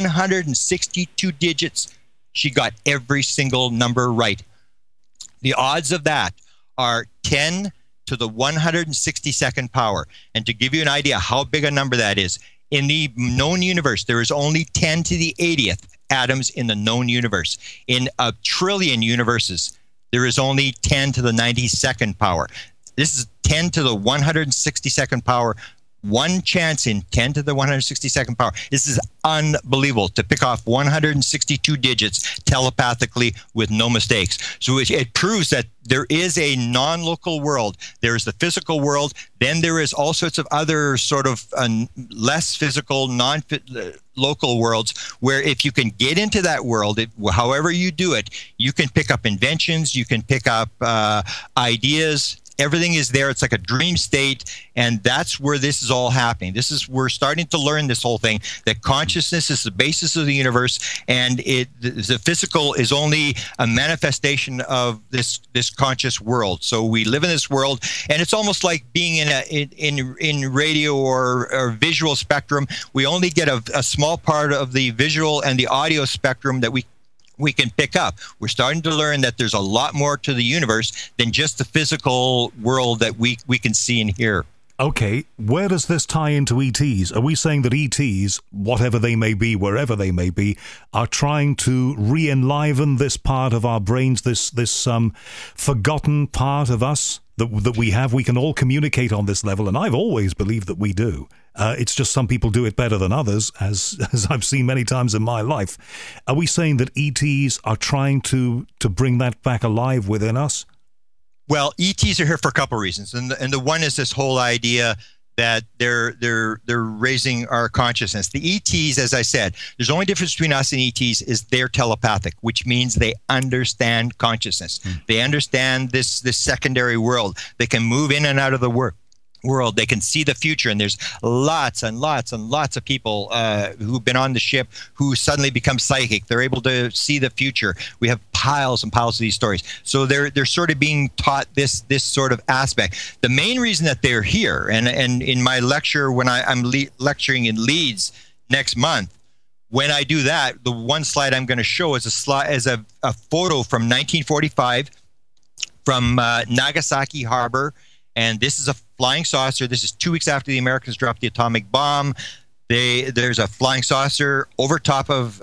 162 digits. She got every single number right. The odds of that are 10 to the 162nd power. And to give you an idea how big a number that is, in the known universe, there is only 10 to the 80th atoms in the known universe. In a trillion universes, there is only 10 to the 92nd power. This is 10 to the 162nd power. One chance in 10 to the 162nd power. This is unbelievable, to pick off 162 digits telepathically with no mistakes. So it proves that there is a non-local world. There is the physical world. Then there is all sorts of other sort of less physical, non-local worlds, where if you can get into that world, however you do it, you can pick up inventions, you can pick up ideas. Everything is there. It's like a dream state, and that's where this is all happening. We're starting to learn this whole thing, that consciousness is the basis of the universe, and the physical is only a manifestation of this conscious world. So we live in this world, and it's almost like being in radio or visual spectrum. We only get a small part of the visual and the audio spectrum that we can pick up. We're starting to learn that there's a lot more to the universe than just the physical world that we can see and hear. Okay, where does this tie into ETs? Are we saying that ETs, whatever they may be, wherever they may be, are trying to re-enliven this part of our brains, this forgotten part of us that we have? We can all communicate on this level, and I've always believed that we do. It's just some people do it better than others, as I've seen many times in my life. Are we saying that ETs are trying to bring that back alive within us? Well, ETs are here for a couple of reasons, and the one is this whole idea that they're raising our consciousness. The ETs, as I said, there's only difference between us and ETs is they're telepathic, which means they understand consciousness. They understand this secondary world. They can move in and out of the world. They can see the future, and there's lots and lots and lots of people who've been on the ship who suddenly become psychic. They're able to see the future. We have piles and piles of these stories. So they're sort of being taught this sort of aspect. The main reason that they're here, and in my lecture when I'm lecturing in Leeds next month, when I do that, the one slide I'm going to show is a photo from 1945 from Nagasaki Harbor. And this is a flying saucer. This is 2 weeks after the Americans dropped the atomic bomb. There's a flying saucer over top of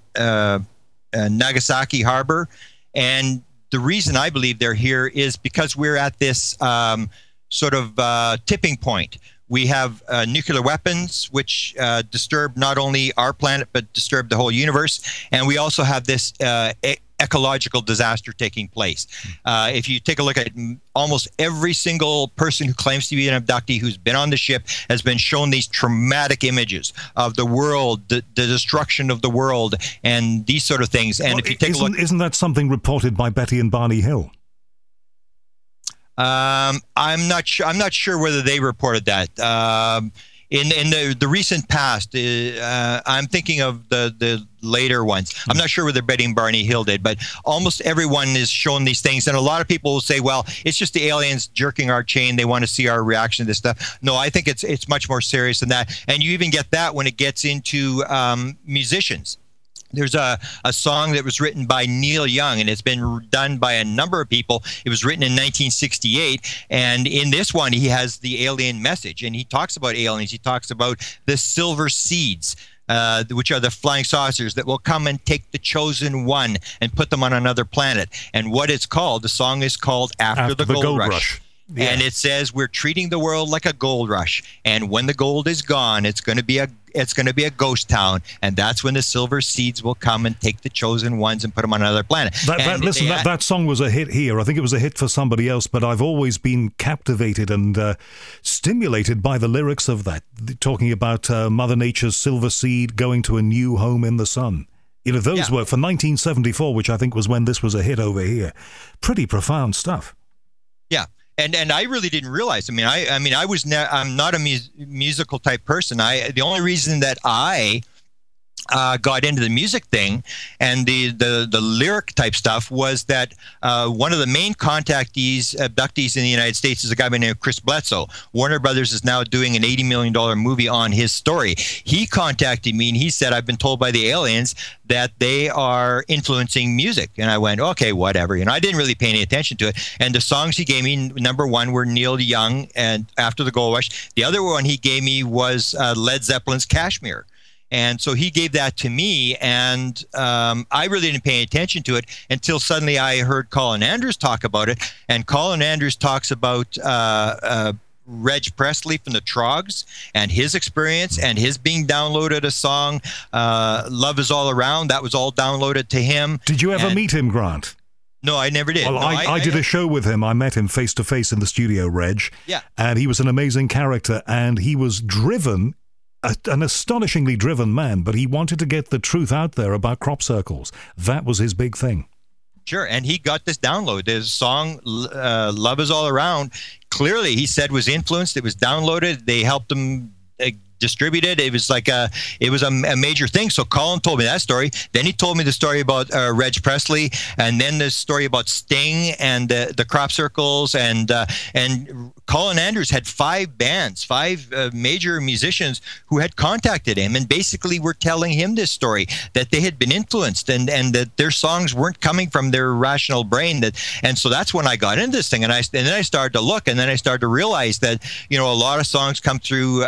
Nagasaki Harbor. And the reason I believe they're here is because we're at this sort of tipping point. We have nuclear weapons, which disturb not only our planet, but disturb the whole universe. And we also have this ecological disaster taking place. If you take a look at almost every single person who claims to be an abductee who's been on the ship has been shown these traumatic images of the world, the destruction of the world, and these sort of things. And if you take a look, isn't that something reported by Betty and Barney Hill? I'm not sure whether they reported that. In the recent past, I'm thinking of the later ones. I'm not sure whether Betty and Barney Hill did, but almost everyone is shown these things. And a lot of people will say, well, it's just the aliens jerking our chain. They want to see our reaction to this stuff. No, I think it's much more serious than that. And you even get that when it gets into musicians. There's a song that was written by Neil Young, and it's been done by a number of people. It was written in 1968, and in this one, he has the alien message, and he talks about aliens. He talks about the silver seeds, which are the flying saucers that will come and take the chosen one and put them on another planet. And what it's called, the song is called After the Gold Rush. Yeah. And it says we're treating the world like a gold rush, and when the gold is gone, it's going to be a ghost town, and that's when the silver seeds will come and take the chosen ones and put them on another planet. That song was a hit here. I think it was a hit for somebody else, but I've always been captivated and stimulated by the lyrics of that, talking about Mother Nature's silver seed going to a new home in the sun. You know, those were for 1974, which I think was when this was a hit over here. Pretty profound stuff. Yeah. And I really didn't realize. I'm not a musical type person. The only reason that I got into the music thing and the lyric type stuff was that one of the main abductees in the United States is a guy by the name of Chris Bledsoe. Warner Brothers is now doing an $80 million movie on his story. He contacted me and he said, I've been told by the aliens that they are influencing music. And I went, okay, whatever. I didn't really pay any attention to it. And the songs he gave me, number one, were Neil Young and After the Gold Rush. The other one he gave me was Led Zeppelin's Kashmir. And so he gave that to me, and I really didn't pay attention to it until suddenly I heard Colin Andrews talk about it. And Colin Andrews talks about Reg Presley from the Trogs and his experience and his being downloaded a song, Love Is All Around. That was all downloaded to him. Did you ever meet him, Grant? No, I never did. Well, I did a show with him. I met him face-to-face in the studio, Reg. Yeah. And he was an amazing character, and he was driven, an astonishingly driven man, but he wanted to get the truth out there about crop circles. That was his big thing. Sure, and he got this download. His song, Love Is All Around, clearly he said was influenced. It was downloaded. They helped him distribute it. It was like a major thing. So Colin told me that story. Then he told me the story about Reg Presley, and then the story about Sting and the crop circles. And Colin Andrews had five major musicians who had contacted him and basically were telling him this story, that they had been influenced and that their songs weren't coming from their rational brain. And so that's when I got into this thing. And then I started to look, and then I started to realize that, a lot of songs come through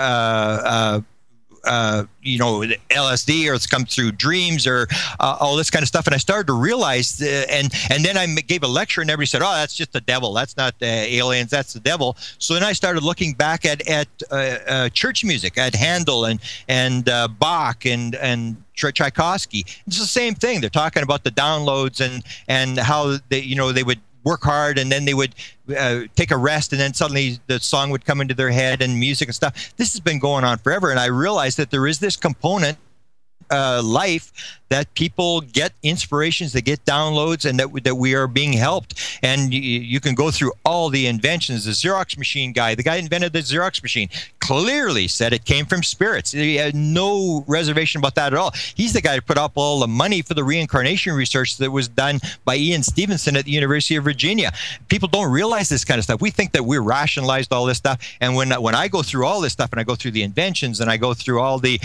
LSD, or it's come through dreams, or all this kind of stuff. And I started to realize, and then I gave a lecture, and everybody said, "Oh, that's just the devil. That's not aliens. That's the devil." So then I started looking back at church music, at Handel and Bach and Tchaikovsky. It's the same thing. They're talking about the downloads and how they would work hard, and then they would take a rest, and then suddenly the song would come into their head, and music and stuff. This has been going on forever, and I realized that there is this component life that people get inspirations, they get downloads, and that we are being helped. And you can go through all the inventions. The Xerox machine guy, the guy who invented the Xerox machine, clearly said it came from spirits. He had no reservation about that at all. He's the guy who put up all the money for the reincarnation research that was done by Ian Stevenson at the University of Virginia. People don't realize this kind of stuff. We think that we rationalized all this stuff. And when I go through all this stuff, and I go through the inventions, and I go through all the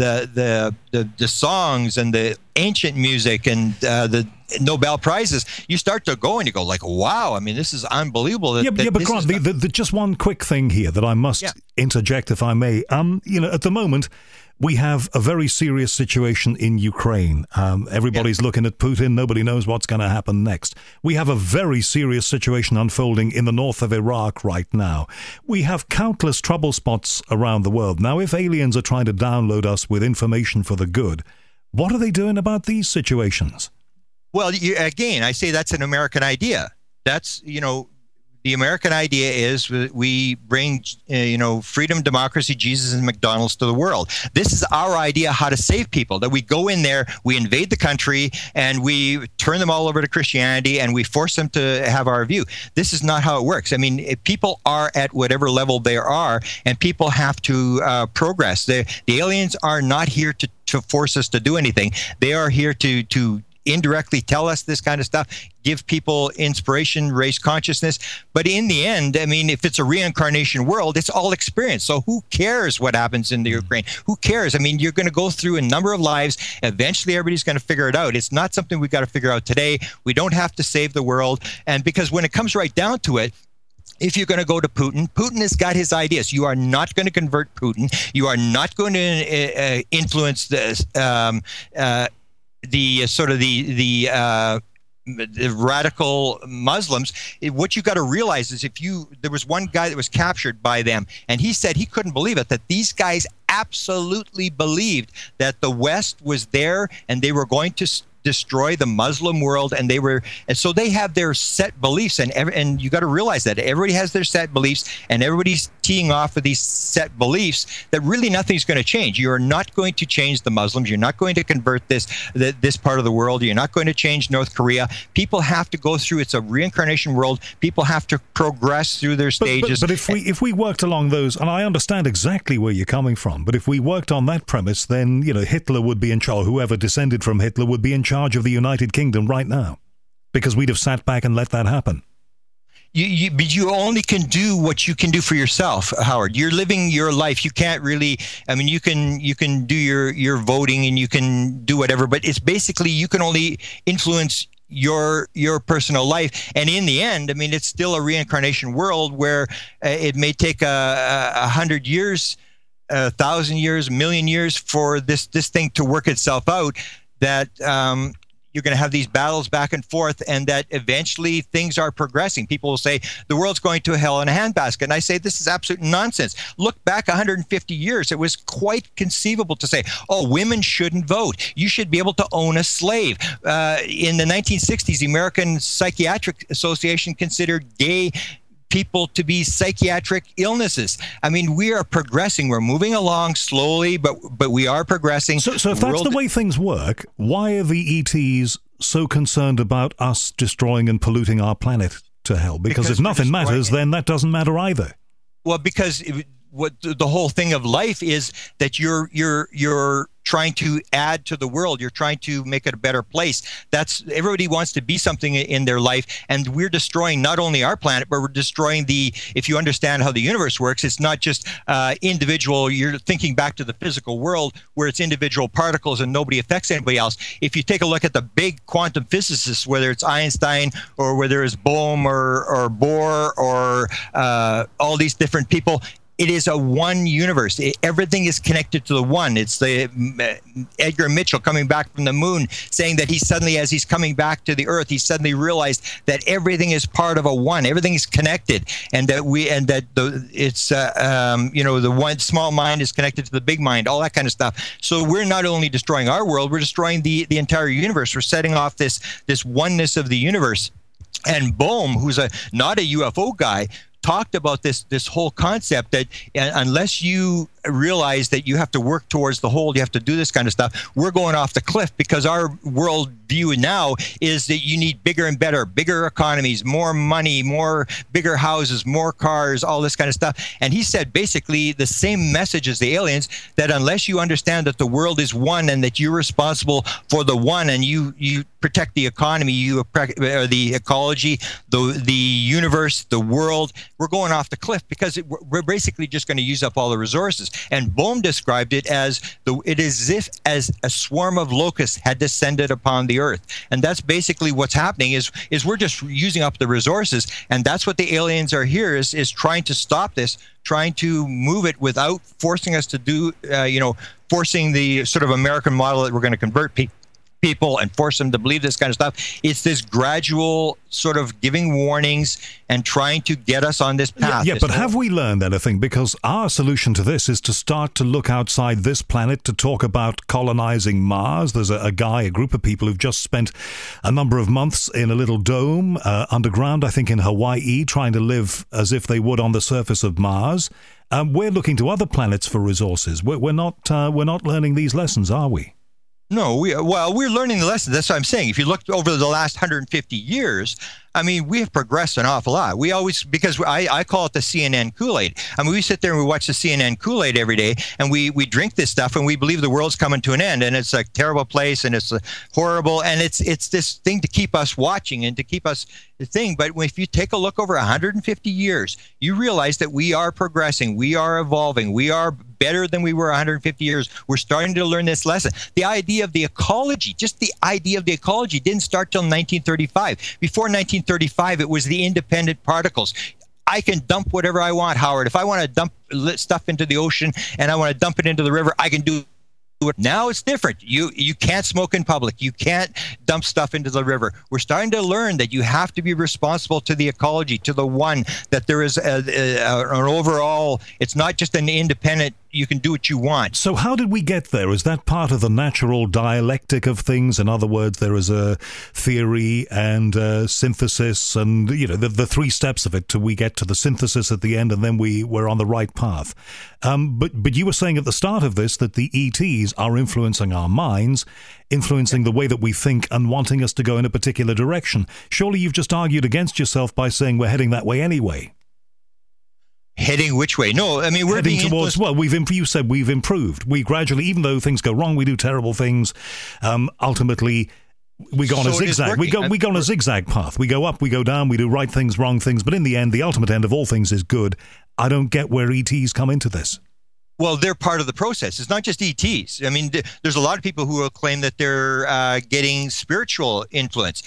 songs and the ancient music and the Nobel Prizes, you start to go and you go like, wow, I mean, this is unbelievable. But Grant, just one quick thing here that I must interject, if I may. At the moment, We have a very serious situation in Ukraine. Everybody's looking at Putin. Nobody knows what's going to happen next. We have a very serious situation unfolding in the north of Iraq right now. We have countless trouble spots around the world. Now, if aliens are trying to download us with information for the good, what are they doing about these situations? Well, again, I say that's an American idea. That's, the American idea is we bring, freedom, democracy, Jesus, and McDonald's to the world. This is our idea how to save people, that we go in there, we invade the country, and we turn them all over to Christianity, and we force them to have our view. This is not how it works. I mean, if people are at whatever level they are, and people have to progress. The aliens are not here to force us to do anything. They are here to indirectly tell us this kind of stuff, give people inspiration, raise consciousness. But in the end, I mean, if it's a reincarnation world, it's all experience. So who cares what happens in the Ukraine? Who cares? I mean, you're going to go through a number of lives. Eventually, everybody's going to figure it out. It's not something we've got to figure out today. We don't have to save the world. And because when it comes right down to it, if you're going to go to Putin, Putin has got his ideas. You are not going to convert Putin. You are not going to influence this. The radical Muslims. What you got to realize is there was one guy that was captured by them, and he said he couldn't believe it, that these guys absolutely believed that the West was there and they were going to destroy the Muslim world, and so they have their set beliefs, and you got to realize that everybody has their set beliefs, and everybody's teeing off of these set beliefs that really nothing's going to change. You are not going to change the Muslims. You're not going to convert this part of the world. You're not going to change North Korea. People have to go through. It's a reincarnation world. People have to progress through their stages. But if we worked along those, and I understand exactly where you're coming from, but if we worked on that premise, then Hitler would be in charge. Whoever descended from Hitler would be in charge of the United Kingdom right now, because we'd have sat back and let that happen. You only can do what you can do for yourself, Howard. You're living your life. You can't really, I mean, you can do your voting and you can do whatever, but it's basically you can only influence your personal life. And in the end, I mean, it's still a reincarnation world where it may take 100 years, 1,000 years, a million years for this thing to work itself out, that you're going to have these battles back and forth, and that eventually things are progressing. People will say the world's going to hell in a handbasket. And I say this is absolute nonsense. Look back 150 years. It was quite conceivable to say, oh, women shouldn't vote. You should be able to own a slave. In the 1960s, the American Psychiatric Association considered gay people to be psychiatric illnesses. I mean, we are progressing. We're moving along slowly, but we are progressing. So if that's the way things work, why are the ETs so concerned about us destroying and polluting our planet to hell? Because if nothing matters, then that doesn't matter either. Well, because what the whole thing of life is that you're trying to add to the world. You're trying to make it a better place. Everybody wants to be something in their life, and we're destroying not only our planet, but we're destroying if you understand how the universe works, it's not just individual. You're thinking back to the physical world where it's individual particles and nobody affects anybody else. If you take a look at the big quantum physicists, whether it's Einstein or whether it's Bohm or Bohr or all these different people, it is a one universe. Everything is connected to the one. It's the Edgar Mitchell coming back from the moon saying that he suddenly, as he's coming back to the earth, he suddenly realized that everything is part of a one. Everything is connected, and that the one small mind is connected to the big mind. All that kind of stuff. So we're not only destroying our world, we're destroying the entire universe. We're setting off this oneness of the universe. And Bohm, who's not a UFO guy, talked about this whole concept that unless you realize that you have to work towards the whole, you have to do this kind of stuff, we're going off the cliff, because our world view now is that you need bigger and better, bigger economies, more money, bigger houses, more cars, all this kind of stuff. And he said basically the same message as the aliens, that unless you understand that the world is one and that you're responsible for the one, and you protect the economy, or the ecology, the universe, the world, we're going off the cliff, because we're basically just going to use up all the resources. And Bohm described it as it is as a swarm of locusts had descended upon the earth. And that's basically what's happening is we're just using up the resources. And that's what the aliens are here is trying to stop this, trying to move it without forcing us to do, forcing the sort of American model that we're going to convert people and force them to believe this kind of stuff. It's this gradual sort of giving warnings and trying to get us on this path. Yeah, but have we learned anything? Because our solution to this is to start to look outside this planet to talk about colonizing Mars. There's a group of people who've just spent a number of months in a little dome underground, I think in Hawaii, trying to live as if they would on the surface of Mars. We're looking to other planets for resources. We're not learning these lessons, are we? No, we're learning the lesson. That's what I'm saying. If you look over the last 150 years, I mean, we have progressed an awful lot. We always, because I call it the CNN Kool-Aid. I mean, we sit there and we watch the CNN Kool-Aid every day, and we drink this stuff, and we believe the world's coming to an end, and it's a terrible place, and it's horrible, and it's this thing to keep us watching and to keep us the thing. But if you take a look over 150 years, you realize that we are progressing, we are evolving, we are better than we were 150 years. We're starting to learn this lesson. The idea of the ecology, just the idea of the ecology didn't start till 1935. Before 1935, it was the independent particles. I can dump whatever I want, Howard. If I want to dump stuff into the ocean and I want to dump it into the river, I can do it. Now it's different. You can't smoke in public. You can't dump stuff into the river. We're starting to learn that you have to be responsible to the ecology, to the one, that there is an overall, it's not just an independent, you can do what you want. So how did we get there? Is that part of the natural dialectic of things? In other words, there is a theory and synthesis and, the three steps of it till we get to the synthesis at the end, and then we're on the right path. But you were saying at the start of this that the ETs are influencing our minds, influencing the way that we think and wanting us to go in a particular direction. Surely you've just argued against yourself by saying we're heading that way anyway. Heading which way? No, I mean, we're heading being towards, well, you said we've improved. We gradually, even though things go wrong, we do terrible things, ultimately we go on a zigzag. We go on a zigzag path. We go up, we go down, we do right things, wrong things, but in the end, the ultimate end of all things is good. I don't get where ETs come into this. Well, they're part of the process. It's not just ETs. I mean, there's a lot of people who will claim that they're getting spiritual influence.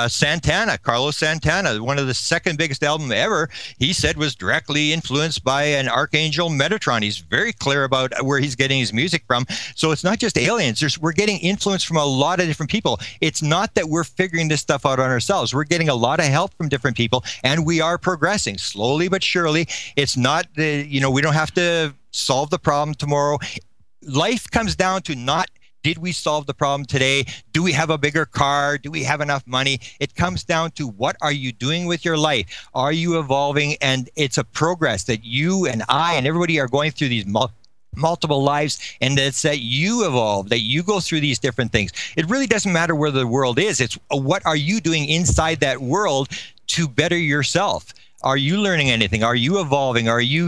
Carlos Santana, one of the second biggest album ever, he said was directly influenced by an archangel Metatron. He's very clear about where he's getting his music from. So it's not just aliens. We're getting influence from a lot of different people. It's not that we're figuring this stuff out on ourselves. We're getting a lot of help from different people, and we are progressing slowly but surely. It's not, we don't have to solve the problem tomorrow. Life comes down to not, did we solve the problem today? Do we have a bigger car? Do we have enough money? It comes down to, what are you doing with your life? Are you evolving? And it's a progress that you and I and everybody are going through these multiple lives, and it's that you evolve, that you go through these different things. It really doesn't matter where the world is. It's what are you doing inside that world to better yourself? Are you learning anything? Are you evolving? Are you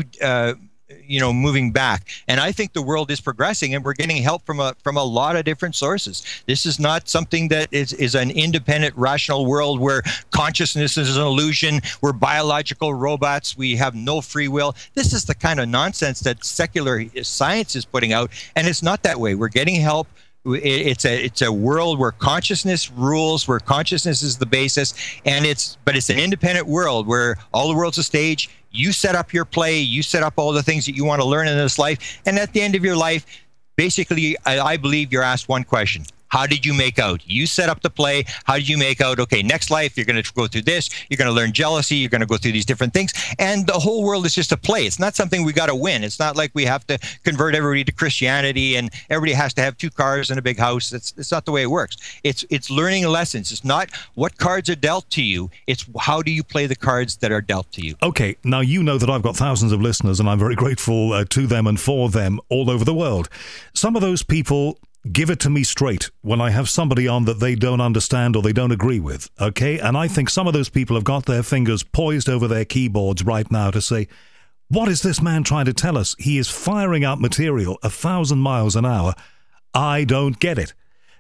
moving back? And I think the world is progressing, and we're getting help from a lot of different sources. This is not something that is an independent, rational world where consciousness is an illusion. We're biological robots. We have no free will. This is the kind of nonsense that secular science is putting out, and it's not that way. We're getting help. It's a world where consciousness rules, where consciousness is the basis, but it's an independent world where all the world's a stage. You set up your play, you set up all the things that you want to learn in this life, and at the end of your life, basically, I believe you're asked one question. How did you make out? You set up the play. How did you make out? Okay, next life, you're going to go through this. You're going to learn jealousy. You're going to go through these different things. And the whole world is just a play. It's not something we got to win. It's not like we have to convert everybody to Christianity and everybody has to have 2 cars and a big house. It's not the way it works. It's learning lessons. It's not what cards are dealt to you. It's how do you play the cards that are dealt to you. Okay, now you know that I've got thousands of listeners, and I'm very grateful to them and for them all over the world. Some of those people give it to me straight when I have somebody on that they don't understand or they don't agree with, okay? And I think some of those people have got their fingers poised over their keyboards right now to say, what is this man trying to tell us? He is firing out material 1,000 miles an hour. I don't get it.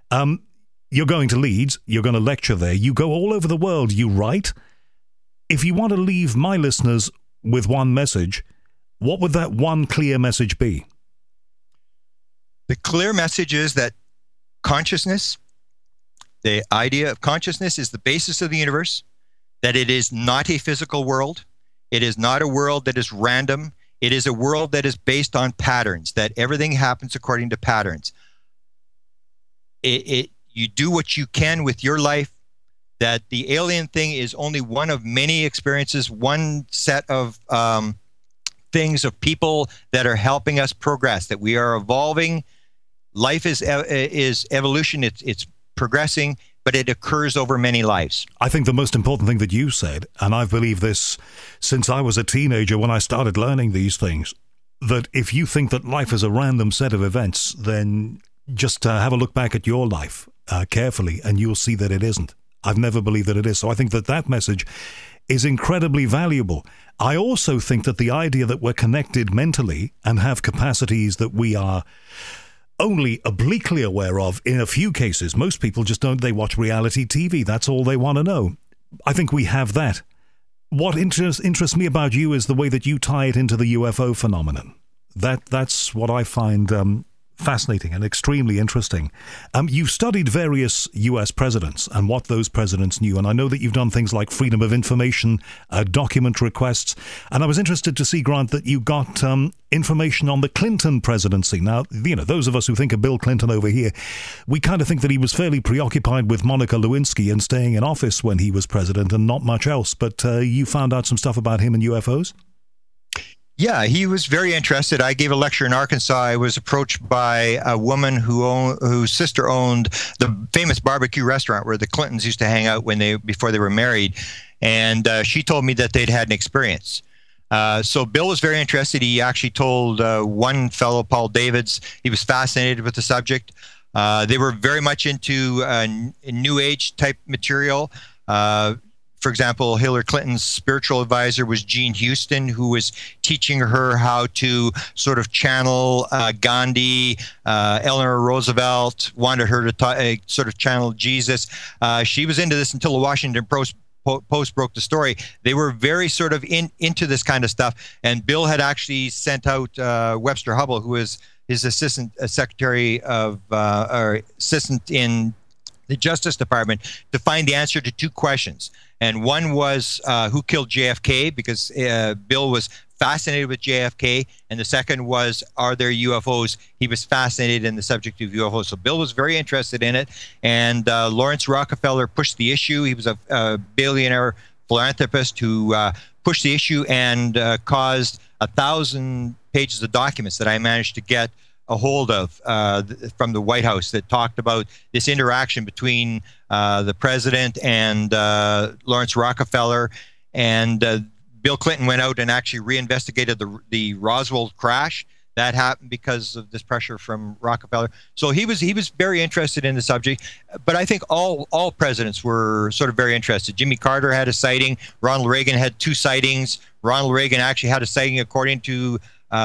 You're going to Leeds. You're going to lecture there. You go all over the world. You write. If you want to leave my listeners with one message, what would that one clear message be? The clear message is that consciousness, the idea of consciousness, is the basis of the universe, that it is not a physical world. It is not a world that is random. It is a world that is based on patterns, that everything happens according to patterns. You do what you can with your life, that the alien thing is only one of many experiences, one set of things of people that are helping us progress, that we are evolving. Life is evolution. It's progressing, but it occurs over many lives. I think the most important thing that you said, and I've believed this since I was a teenager when I started learning these things, that if you think that life is a random set of events, then just have a look back at your life carefully and you'll see that it isn't. I've never believed that it is. So I think that that message is incredibly valuable. I also think that the idea that we're connected mentally and have capacities that we are only obliquely aware of in a few cases. Most people just don't. They watch reality TV. That's all they want to know. I think we have that. What interests me about you is the way that you tie it into the UFO phenomenon. That's what I find fascinating and extremely interesting. You've studied various US presidents and what those presidents knew, and I know that you've done things like freedom of information, document requests, and I was interested to see, Grant, that you got information on the Clinton presidency. Now, you know, those of us who think of Bill Clinton over here, we kind of think that he was fairly preoccupied with Monica Lewinsky and staying in office when he was president and not much else, but you found out some stuff about him and UFOs? Yeah, he was very interested. I gave a lecture in Arkansas. I was approached by a woman whose sister owned the famous barbecue restaurant where the Clintons used to hang out before they were married, and she told me that they'd had an experience. So Bill was very interested. He actually told one fellow, Paul Davids, he was fascinated with the subject. They were very much into New Age type material. For example, Hillary Clinton's spiritual advisor was Jean Houston, who was teaching her how to sort of channel Gandhi. Eleanor Roosevelt wanted her to sort of channel Jesus. She was into this until the Washington Post broke the story. They were very sort of into this kind of stuff. And Bill had actually sent out Webster Hubbell, who was his assistant secretary of or assistant in the Justice Department, to find the answer to two questions. And one was who killed JFK, because Bill was fascinated with JFK. And the second was, are there UFOs? He was fascinated in the subject of UFOs. So Bill was very interested in it. And Lawrence Rockefeller pushed the issue. He was a billionaire philanthropist who pushed the issue and caused 1,000 pages of documents that I managed to get a hold of from the White House that talked about this interaction between the president and Lawrence Rockefeller. And Bill Clinton went out and actually reinvestigated the Roswell crash. That happened because of this pressure from Rockefeller. So he was very interested in the subject. But I think all presidents were sort of very interested. Jimmy Carter had a sighting. Ronald Reagan had 2 sightings. Ronald Reagan actually had a sighting, according to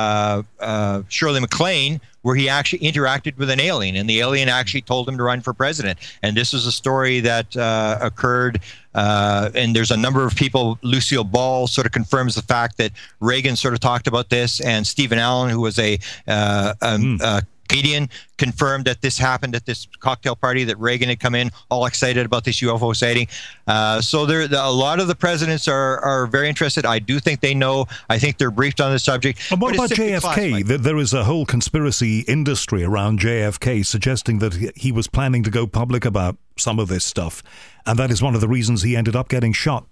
Shirley MacLaine, where he actually interacted with an alien, and the alien actually told him to run for president. And this is a story that occurred, and there's a number of people. Lucille Ball sort of confirms the fact that Reagan sort of talked about this, and Stephen Allen, who was a comedian, confirmed that this happened at this cocktail party, that Reagan had come in all excited about this UFO sighting. So a lot of the presidents are very interested. I do think they know. I think they're briefed on the subject. And what about JFK? There is a whole conspiracy industry around JFK suggesting that he was planning to go public about some of this stuff, and that is one of the reasons he ended up getting shot.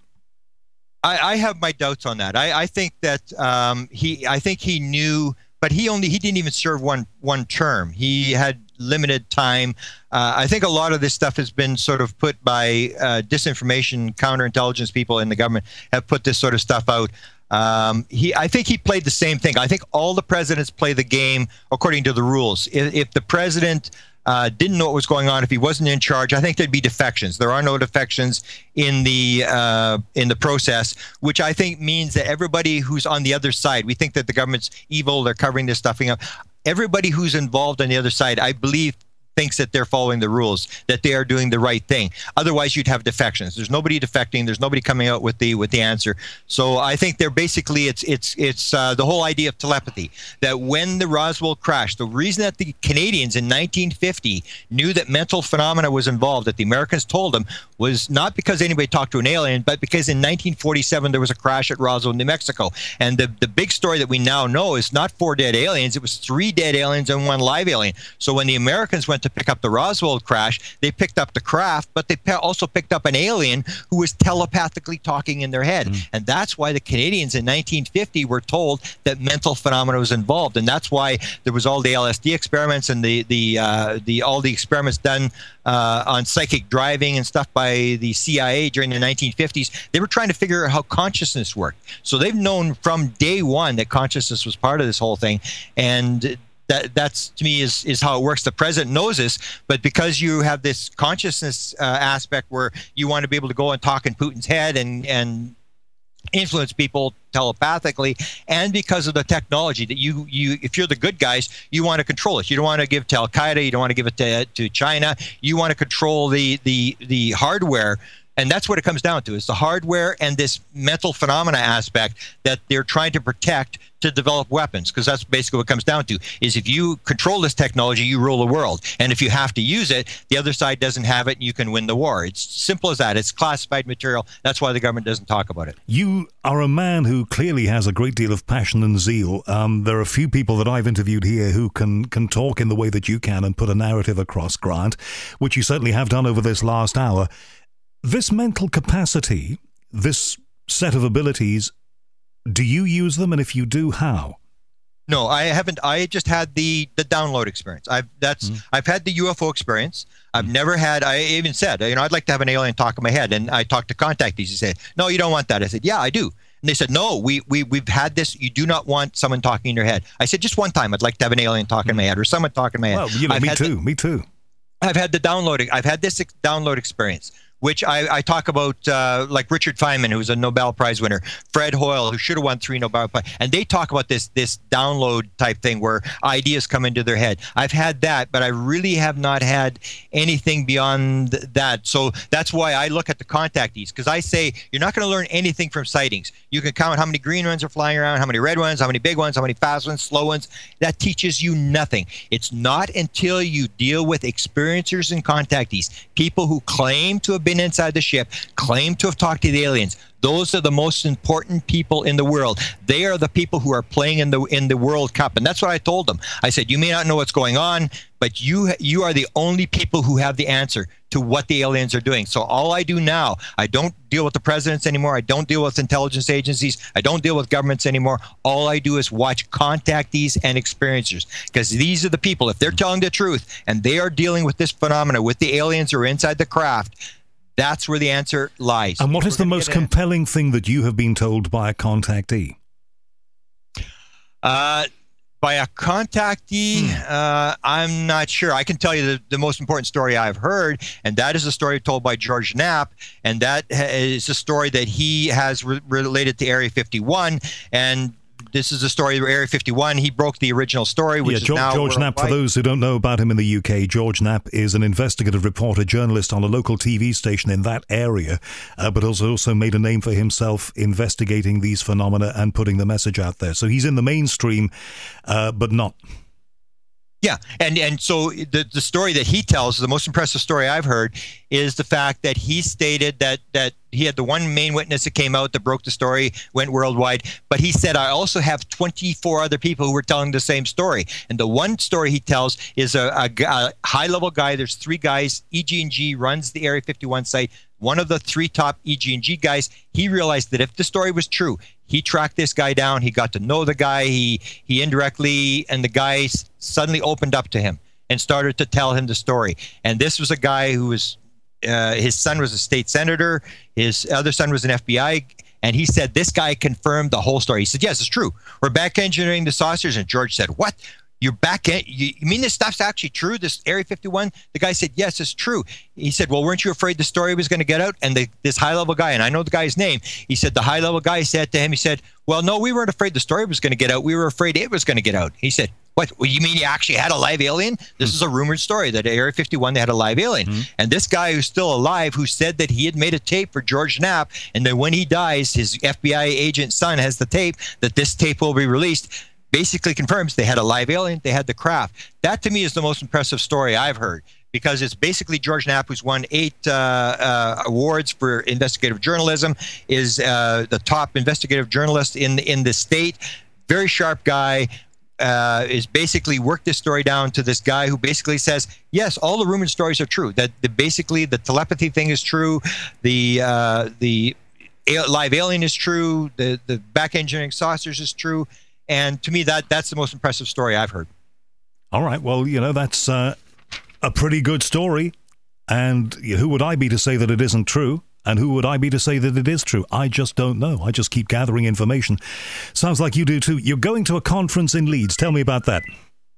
I have my doubts on that. I think that I think he knew. But he didn't even serve one term. He had limited time. I think a lot of this stuff has been sort of put by disinformation, counterintelligence people in the government have put this sort of stuff out. I think he played the same thing. I think all the presidents play the game according to the rules. If the president didn't know what was going on, if he wasn't in charge, I think there'd be defections. There are no defections in the process, which I think means that everybody who's on the other side, we think that the government's evil, they're covering this stuffing up. Everybody who's involved on the other side, I believe thinks that they're following the rules, that they are doing the right thing. Otherwise, you'd have defections. There's nobody defecting. There's nobody coming out with the answer. So I think they're basically it's the whole idea of telepathy. That when the Roswell crashed, the reason that the Canadians in 1950 knew that mental phenomena was involved, that the Americans told them, was not because anybody talked to an alien, but because in 1947 there was a crash at Roswell, New Mexico. And the big story that we now know is not 4 dead aliens. It was 3 dead aliens and 1 live alien. So when the Americans went to pick up the Roswell crash, they picked up the craft, but they also picked up an alien who was telepathically talking in their head. And that's why the Canadians in 1950 were told that mental phenomena was involved. And that's why there was all the LSD experiments and all the experiments done on psychic driving and stuff by the CIA during the 1950s. They were trying to figure out how consciousness worked. So they've known from day one that consciousness was part of this whole thing. And that's to me is how it works. The president knows this, but because you have this consciousness aspect where you want to be able to go and talk in Putin's head and influence people telepathically, and because of the technology that you if you're the good guys, you want to control it. You don't want to give to Al Qaeda. You don't want to give it to China. You want to control the hardware. And that's what it comes down to, is the hardware and this mental phenomena aspect that they're trying to protect to develop weapons, because that's basically what it comes down to, is if you control this technology, you rule the world. And if you have to use it, the other side doesn't have it, and you can win the war. It's simple as that. It's classified material. That's why the government doesn't talk about it. You are a man who clearly has a great deal of passion and zeal. There are a few people that I've interviewed here who can talk in the way that you can and put a narrative across, Grant, which you certainly have done over this last hour. This mental capacity, this set of abilities, do you use them? And if you do, how? No, I haven't. I just had the download experience. I've had the UFO experience. I've never had. I even said, I'd like to have an alien talk in my head, and I talked to contactees. He said, "No, you don't want that." I said, "Yeah, I do." And they said, "No, we've had this. You do not want someone talking in your head." I said, "Just one time, I'd like to have an alien talk in my head, or someone talk in my head." Well, me too. I've had this download experience, which I talk about, like Richard Feynman, who's a Nobel Prize winner, Fred Hoyle, who should have won 3 Nobel Prize, and they talk about this download type thing where ideas come into their head. I've had that, but I really have not had anything beyond that. So that's why I look at the contactees, because I say you're not going to learn anything from sightings. You can count how many green ones are flying around, how many red ones, how many big ones, how many fast ones, slow ones. That teaches you nothing. It's not until you deal with experiencers and contactees, people who claim to have been inside the ship, claim to have talked to the aliens. Those are the most important people in the world. They are the people who are playing in the World Cup. And that's what I told them. I said, you may not know what's going on, but you are the only people who have the answer to what the aliens are doing. So all I do now, I don't deal with the presidents anymore. I don't deal with intelligence agencies. I don't deal with governments anymore. All I do is watch contactees and experiencers, because these are the people, if they're telling the truth and they are dealing with this phenomena, with the aliens who are inside the craft, that's where the answer lies. And what is the most compelling thing that you have been told by a contactee? By a contactee, I'm not sure. I can tell you the most important story I've heard, and that is a story told by George Knapp, and that is a story that he has related to Area 51, and this is a story where Area 51, he broke the original story, which is now George Knapp, for those who don't know about him in the UK, George Knapp is an investigative reporter, journalist on a local TV station in that area, but also made a name for himself investigating these phenomena and putting the message out there. So he's in the mainstream, but not. Yeah, and so the story that he tells, the most impressive story I've heard, is the fact that he stated that he had the one main witness that came out that broke the story, went worldwide, but he said, I also have 24 other people who were telling the same story. And the one story he tells is a high-level guy. There's 3 guys. EG&G runs the Area 51 site. One of the 3 top EG&G guys, he realized that if the story was true, he tracked this guy down. He got to know the guy. He indirectly, and the guy suddenly opened up to him and started to tell him the story. And this was a guy who was, his son was a state senator. His other son was an FBI. And he said, this guy confirmed the whole story. He said, yes, it's true. We're back engineering the saucers. And George said, what? You're back in? You mean this stuff's actually true, this Area 51? The guy said, yes, it's true. He said, well, weren't you afraid the story was going to get out? And this high-level guy, and I know the guy's name, he said, the high-level guy said to him, he said, well, no, we weren't afraid the story was going to get out. We were afraid it was going to get out. He said, What, you mean you actually had a live alien? This is a rumored story that at Area 51 they had a live alien. And this guy who's still alive, who said that he had made a tape for George Knapp, and then when he dies, his FBI agent son has the tape, that this tape will be released, basically confirms they had a live alien, they had the craft. That to me is the most impressive story I've heard, because it's basically George Knapp, who's won 8 awards for investigative journalism, is the top investigative journalist in the state. Very sharp guy. Is basically worked this story down to this guy who basically says, yes, all the rumored stories are true. That basically the telepathy thing is true, the live alien is true, the back engineering saucers is true, and to me that's the most impressive story I've heard. All right, well, that's a pretty good story, and who would I be to say that it isn't true? And who would I be to say that it is true? I just don't know. I just keep gathering information. Sounds like you do too. You're going to a conference in Leeds. Tell me about that.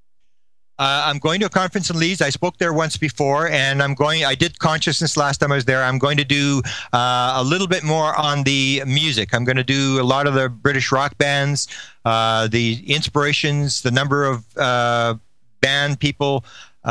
I'm going to a conference in Leeds. I spoke there once before, and I did consciousness last time I was there. I'm going to do a little bit more on the music. I'm going to do a lot of the British rock bands, the inspirations, the number of band people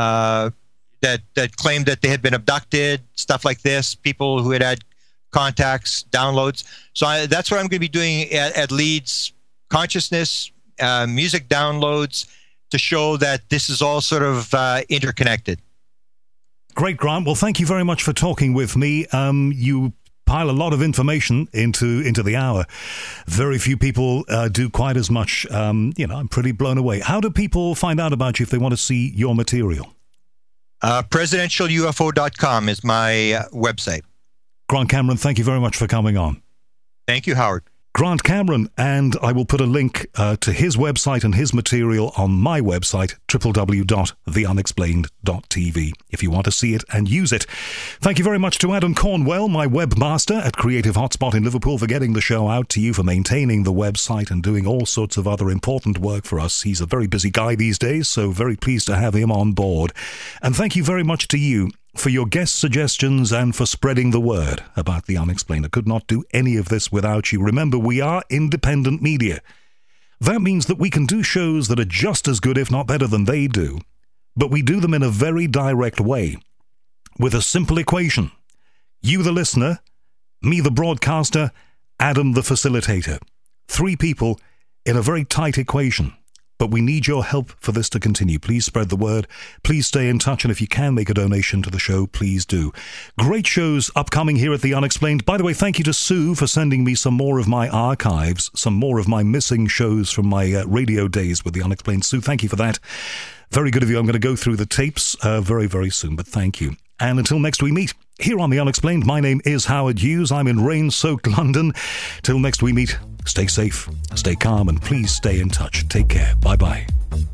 that claimed that they had been abducted, stuff like this, people who had contacts, downloads. So that's what I'm going to be doing at Leeds, consciousness, music downloads, to show that this is all sort of interconnected. Great, Grant. Well, thank you very much for talking with me. You pile a lot of information into the hour. Very few people do quite as much. I'm pretty blown away. How do people find out about you if they want to see your material? Presidentialufo.com is my website. Grant Cameron, thank you very much for coming on. Thank you, Howard. Grant Cameron, and I will put a link to his website and his material on my website, www.theunexplained.tv, if you want to see it and use it. Thank you very much to Adam Cornwell, my webmaster at Creative Hotspot in Liverpool, for getting the show out to you, for maintaining the website and doing all sorts of other important work for us. He's a very busy guy these days, so very pleased to have him on board. And thank you very much to you for your guest suggestions and for spreading the word about The Unexplained. I could not do any of this without you. Remember, we are independent media. That means that we can do shows that are just as good, if not better, than they do, but we do them in a very direct way, with a simple equation. You, the listener, me, the broadcaster, Adam, the facilitator. 3 people in a very tight equation. But we need your help for this to continue. Please spread the word. Please stay in touch. And if you can make a donation to the show, please do. Great shows upcoming here at The Unexplained. By the way, thank you to Sue for sending me some more of my archives, some more of my missing shows from my radio days with The Unexplained. Sue, thank you for that. Very good of you. I'm going to go through the tapes very, very soon, but thank you. And until next we meet here on The Unexplained, my name is Howard Hughes. I'm in rain-soaked London. Till next we meet, stay safe, stay calm, and please stay in touch. Take care. Bye-bye.